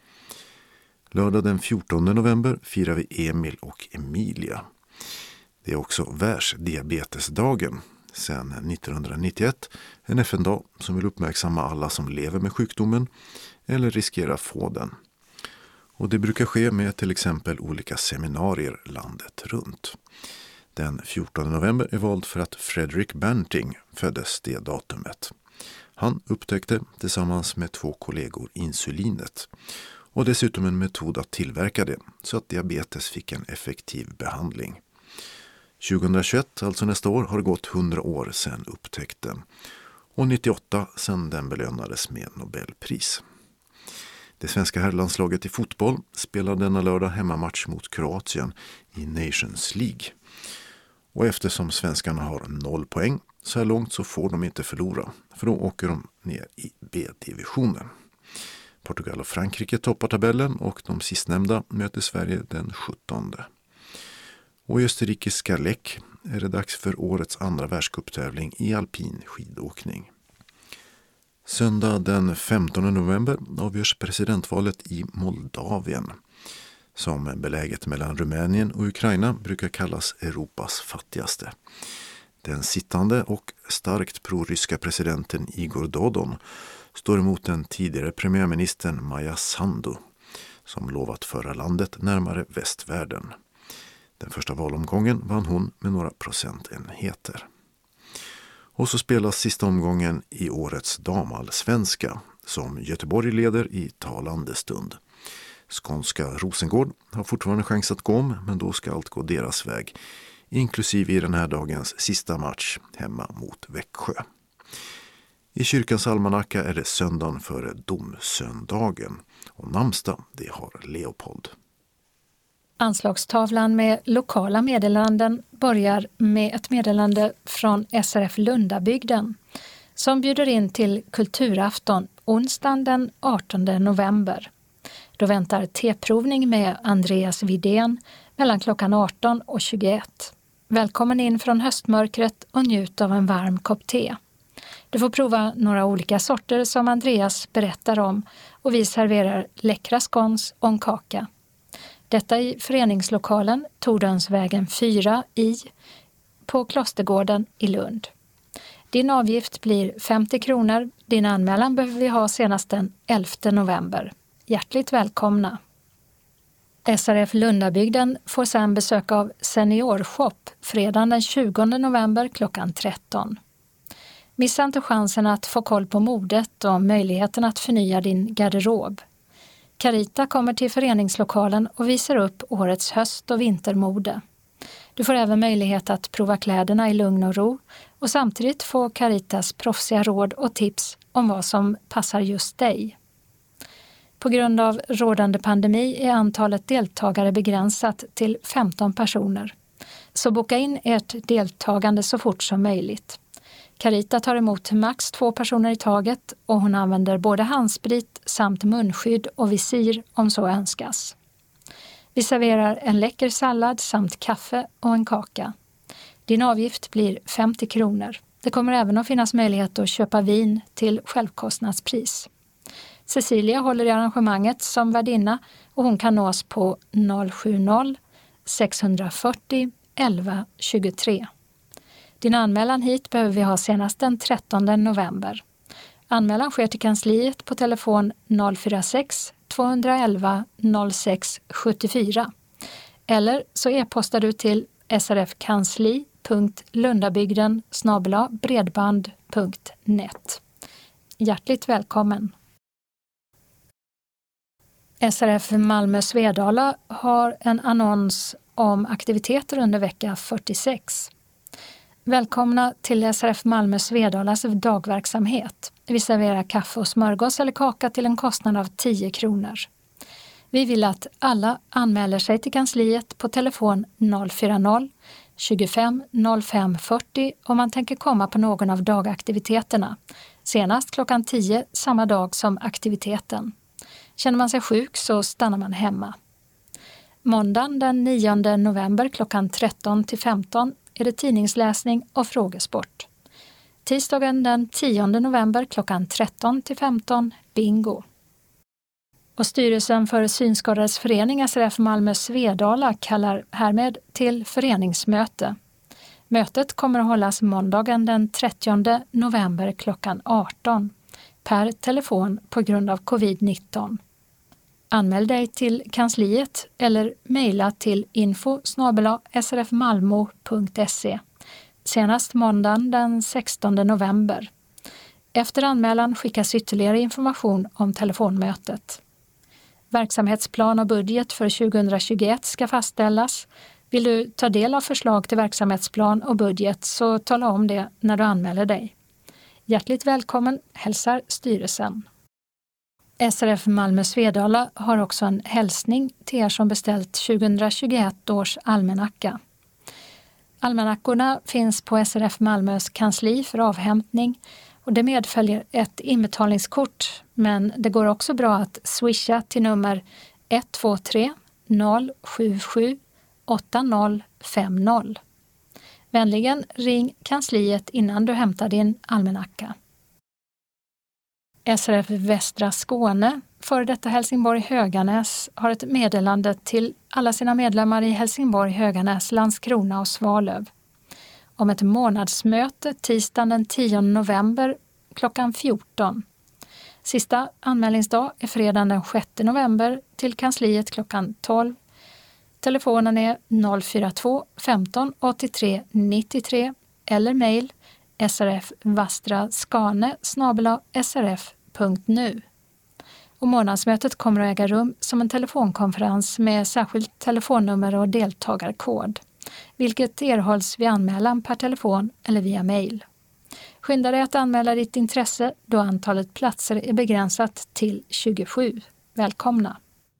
Lördag den fjortonde november firar vi Emil och Emilia. Det är också världsdiabetesdagen. Sedan nittonhundranittioett en F N-dag som vill uppmärksamma alla som lever med sjukdomen eller riskerar få den. Och det brukar ske med till exempel olika seminarier landet runt. Den fjortonde november är vald för att Frederick Banting föddes det datumet. Han upptäckte tillsammans med två kollegor insulinet och dessutom en metod att tillverka det så att diabetes fick en effektiv behandling. tjugohundratjugoett, alltså nästa år, har det gått hundra år sedan upptäckten och nittioåtta sedan den belönades med Nobelpris. Det svenska herrlandslaget i fotboll spelar denna lördag hemmamatch mot Kroatien i Nations League. Och eftersom svenskarna har noll poäng så här långt så får de inte förlora, för då åker de ner i B-divisionen. Portugal och Frankrike toppar tabellen och de sistnämnda möter Sverige den sjuttonde. Och i österrikiska Leck är det dags för årets andra världscuptävling i alpin skidåkning. Söndag den femtonde november avgörs presidentvalet i Moldavien, som beläget mellan Rumänien och Ukraina brukar kallas Europas fattigaste. Den sittande och starkt proryska presidenten Igor Dodon står emot den tidigare premiärministern Maja Sandu, som lovat föra landet närmare västvärlden. Den första valomgången vann hon med några procentenheter. Och så spelas sista omgången i årets damallsvenska som Göteborg leder i talande stund. Skånska Rosengård har fortfarande chans att gå om, men då ska allt gå deras väg, inklusive i den här dagens sista match hemma mot Växjö. I kyrkans almanacka är det söndagen före domsöndagen och namnsdag det har Leopold. Anslagstavlan med lokala meddelanden börjar med ett meddelande från S R F Lundabygden som bjuder in till kulturafton onsdagen den artonde november. Då väntar teprovning med Andreas Widén mellan klockan arton och tjugoett. Välkommen in från höstmörkret och njut av en varm kopp te. Du får prova några olika sorter som Andreas berättar om och vi serverar läckra skons och en kaka. Detta i föreningslokalen Tordönsvägen fyra i på Klostergården i Lund. Din avgift blir femtio kronor. Din anmälan behöver vi ha senast den elfte november. Hjärtligt välkomna! S R F Lundabygden får sedan besök av Seniorshop fredagen den tjugonde november klockan tretton. Missa inte chansen att få koll på modet och möjligheten att förnya din garderob. Carita kommer till föreningslokalen och visar upp årets höst- och vintermode. Du får även möjlighet att prova kläderna i lugn och ro och samtidigt få Caritas proffsiga råd och tips om vad som passar just dig. På grund av rådande pandemi är antalet deltagare begränsat till femton personer. Så boka in ert deltagande så fort som möjligt. Carita tar emot max två personer i taget och hon använder både handsprit samt munskydd och visir om så önskas. Vi serverar en läcker sallad samt kaffe och en kaka. Din avgift blir femtio kronor. Det kommer även att finnas möjlighet att köpa vin till självkostnadspris. Cecilia håller i arrangemanget som värdinna och hon kan nås på noll sju noll sex fyrtio elva tjugotre. Din anmälan hit behöver vi ha senast den trettonde november. Anmälan sker till kansliet på telefon noll fyra sex två ett ett noll sex sju fyra eller så e-postar du till srfkansli punkt lundabygden snabel-a bredband punkt net. Hjärtligt välkommen! S R F Malmö Svedala har en annons om aktiviteter under vecka fyrtiosex. Välkomna till S R F Malmö Svedalas dagverksamhet. Vi serverar kaffe och smörgås eller kaka till en kostnad av tio kronor. Vi vill att alla anmäler sig till kansliet på telefon noll fyra noll tjugofem noll fem fyrtio om man tänker komma på någon av dagaktiviteterna. Senast klockan tio samma dag som aktiviteten. Känner man sig sjuk så stannar man hemma. Måndagen den nionde november klockan tretton till femton är det tidningsläsning och frågesport. Tisdagen den tionde november klockan tretton till femton bingo. Och styrelsen för Synskadades förening S R F Malmö Svedala kallar härmed till föreningsmöte. Mötet kommer att hållas måndagen den trettionde november klockan arton per telefon på grund av covid nitton. Anmäl dig till kansliet eller mejla till info snabel-a srfmalmo punkt se senast måndagen den sextonde november. Efter anmälan skickas ytterligare information om telefonmötet. Verksamhetsplan och budget för tjugohundratjugoett ska fastställas. Vill du ta del av förslag till verksamhetsplan och budget så tala om det när du anmäler dig. Hjärtligt välkommen, hälsar styrelsen. S R F Malmö Svedala har också en hälsning till er som beställt tjugohundratjugoett års almanacka. Almanackorna finns på S R F Malmös kansli för avhämtning och det medföljer ett inbetalningskort, men det går också bra att swisha till nummer ett två tre noll sju sju åtta noll fem noll. Vänligen ring kansliet innan du hämtar din almanacka. S R F Västra Skåne, före detta Helsingborg Höganäs, har ett meddelande till alla sina medlemmar i Helsingborg Höganäs, Landskrona och Svalöv om ett månadsmöte tisdagen den tionde november klockan fjorton. Sista anmälningsdag är fredagen den sjätte november till kansliet klockan tolv. Telefonen är noll fyra två femton åttiotre nittiotre eller mejl srfvastraskane snabel-a srf punkt nu. Och månadsmötet kommer att äga rum som en telefonkonferens med särskilt telefonnummer och deltagarkod, vilket erhålls vid anmälan per telefon eller via mejl. Skynda dig att anmäla ditt intresse då antalet platser är begränsat till tjugosju. Välkomna!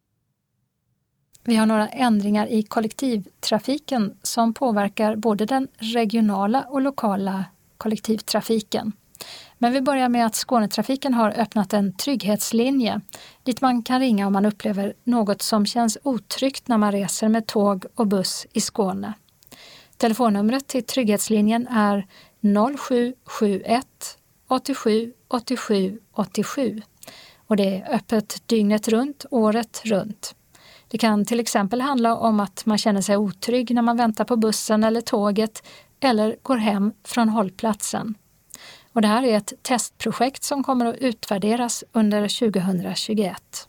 Vi har några ändringar i kollektivtrafiken som påverkar både den regionala och lokala kollektivtrafiken. Men vi börjar med att Skånetrafiken har öppnat en trygghetslinje dit man kan ringa om man upplever något som känns otryggt när man reser med tåg och buss i Skåne. Telefonnumret till trygghetslinjen är noll sju sju ett åttiosju åttiosju åttiosju och det är öppet dygnet runt, året runt. Det kan till exempel handla om att man känner sig otrygg när man väntar på bussen eller tåget eller går hem från hållplatsen. Och det här är ett testprojekt som kommer att utvärderas under tjugohundratjugoett.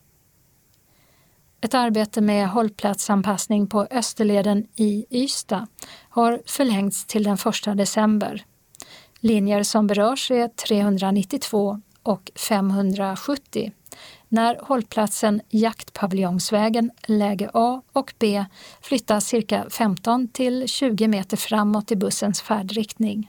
Ett arbete med hållplatsanpassning på Österleden i Ystad har förlängts till den första december. Linjer som berörs är trehundranittiotvå och femhundrasjuttio. När hållplatsen Jaktpaviljongsvägen läge A och B flyttas cirka femton till tjugo meter framåt i bussens färdriktning.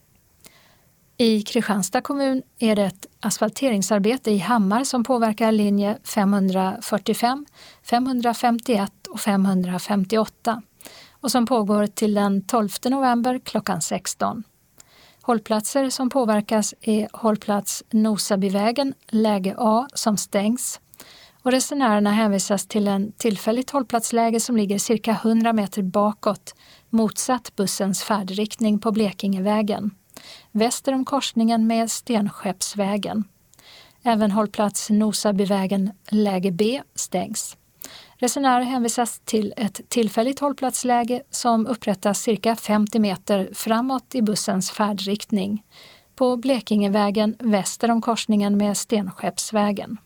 I Kristianstad kommun är det ett asfalteringsarbete i Hammar som påverkar linje femhundrafyrtiofem, femhundrafemtioett och femhundrafemtioåtta och som pågår till den tolfte november klockan sexton. Hållplatser som påverkas är hållplats Nosabyvägen läge A som stängs och resenärerna hänvisas till en tillfälligt hållplatsläge som ligger cirka hundra meter bakåt motsatt bussens färdriktning på Blekingevägen, väster om korsningen med Stenskeppsvägen. Även hållplats Nosabyvägen läge B stängs. Resenärer hänvisas till ett tillfälligt hållplatsläge som upprättas cirka femtio meter framåt i bussens färdriktning på Blekingevägen väster om korsningen med Stenskeppsvägen.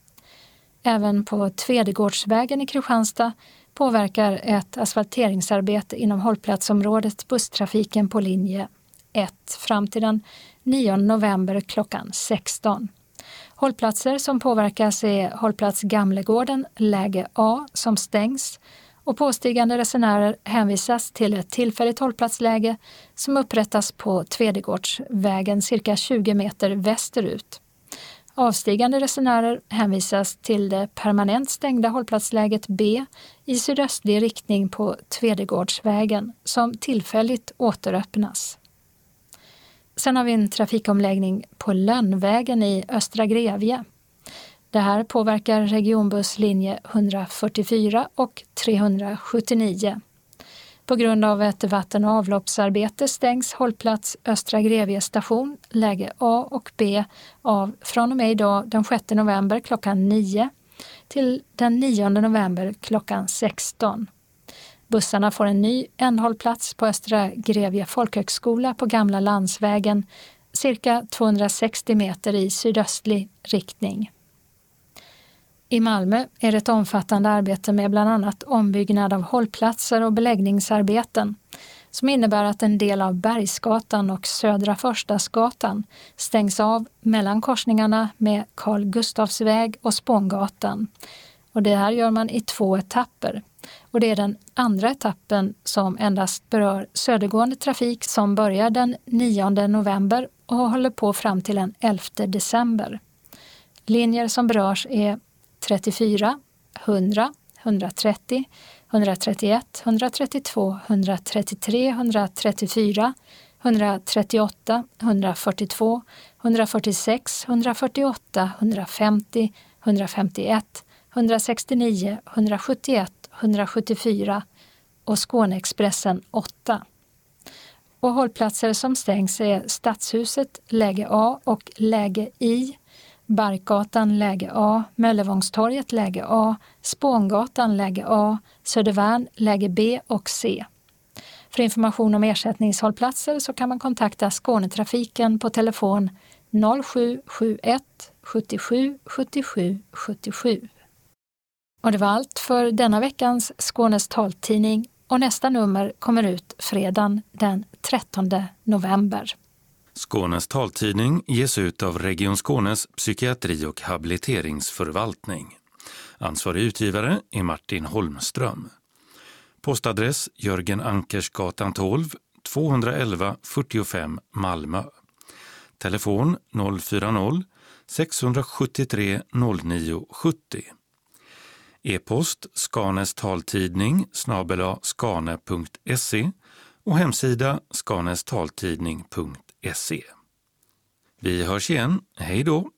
Även på Tvedegårdsvägen i Kristianstad påverkar ett asfalteringsarbete inom hållplatsområdet busstrafiken på linje ett fram till den nionde november klockan sexton. Hållplatser som påverkas är hållplats Gamlegården läge A som stängs och påstigande resenärer hänvisas till ett tillfälligt hållplatsläge som upprättas på Tvedegårdsvägen cirka tjugo meter västerut. Avstigande resenärer hänvisas till det permanent stängda hållplatsläget B i sydöstlig riktning på Tvedegårdsvägen som tillfälligt återöppnas. Sen har vi en trafikomläggning på Lönnvägen i Östra Grevie. Det här påverkar regionbusslinje etthundrafyrtiofyra och trehundrasjuttionio. På grund av ett vatten- och avloppsarbete stängs hållplats Östra Grevie station läge A och B av från och med idag den sjätte november klockan nio till den nionde november klockan sexton. Bussarna får en ny ändhållplats på Östra Grevie folkhögskola på Gamla landsvägen cirka tvåhundrasextio meter i sydöstlig riktning. I Malmö är det ett omfattande arbete med bland annat ombyggnad av hållplatser och beläggningsarbeten som innebär att en del av Bergsgatan och Södra Förstadsgatan stängs av mellan korsningarna med Carl Gustafs väg och Spångatan. Och det här gör man i två etapper. Och det är den andra etappen som endast berör södergående trafik som börjar den nionde november och håller på fram till den elfte december. Linjer som berörs är trettiofyra, hundra, etthundratrettio, etthundratrettioett, etthundratrettiotvå, etthundratrettiotre, etthundratrettiofyra, etthundratrettioåtta, etthundrafyrtiotvå, etthundrafyrtiosex, etthundrafyrtioåtta, etthundrafemtio, etthundrafemtioett, etthundrasextionio, etthundrasjuttioett, etthundrasjuttiofyra och Skåneexpressen åtta. Och hållplatser som stängs är Stadshuset läge A och läge I, Barkgatan läge A, Möllevångstorget läge A, Spångatan läge A, Södervärn läge B och C. För information om ersättningshållplatser så kan man kontakta Skånetrafiken på telefon noll sju sju ett sjuttiosju sjuttiosju sjuttiosju. Och det var allt för denna veckans Skånes taltidning och nästa nummer kommer ut fredagen den trettonde november. Skånes taltidning ges ut av Region Skånes psykiatri- och habiliteringsförvaltning. Ansvarig utgivare är Martin Holmström. Postadress Jörgen Ankersgatan tolv, tvåhundraelva fyrtiofem Malmö. Telefon noll fyra noll, sex sju tre, noll nio sju noll. E-post Skanes taltidning snabel-a skane punkt se och hemsida skanestaltidning punkt se. Vi hörs igen. Hej då!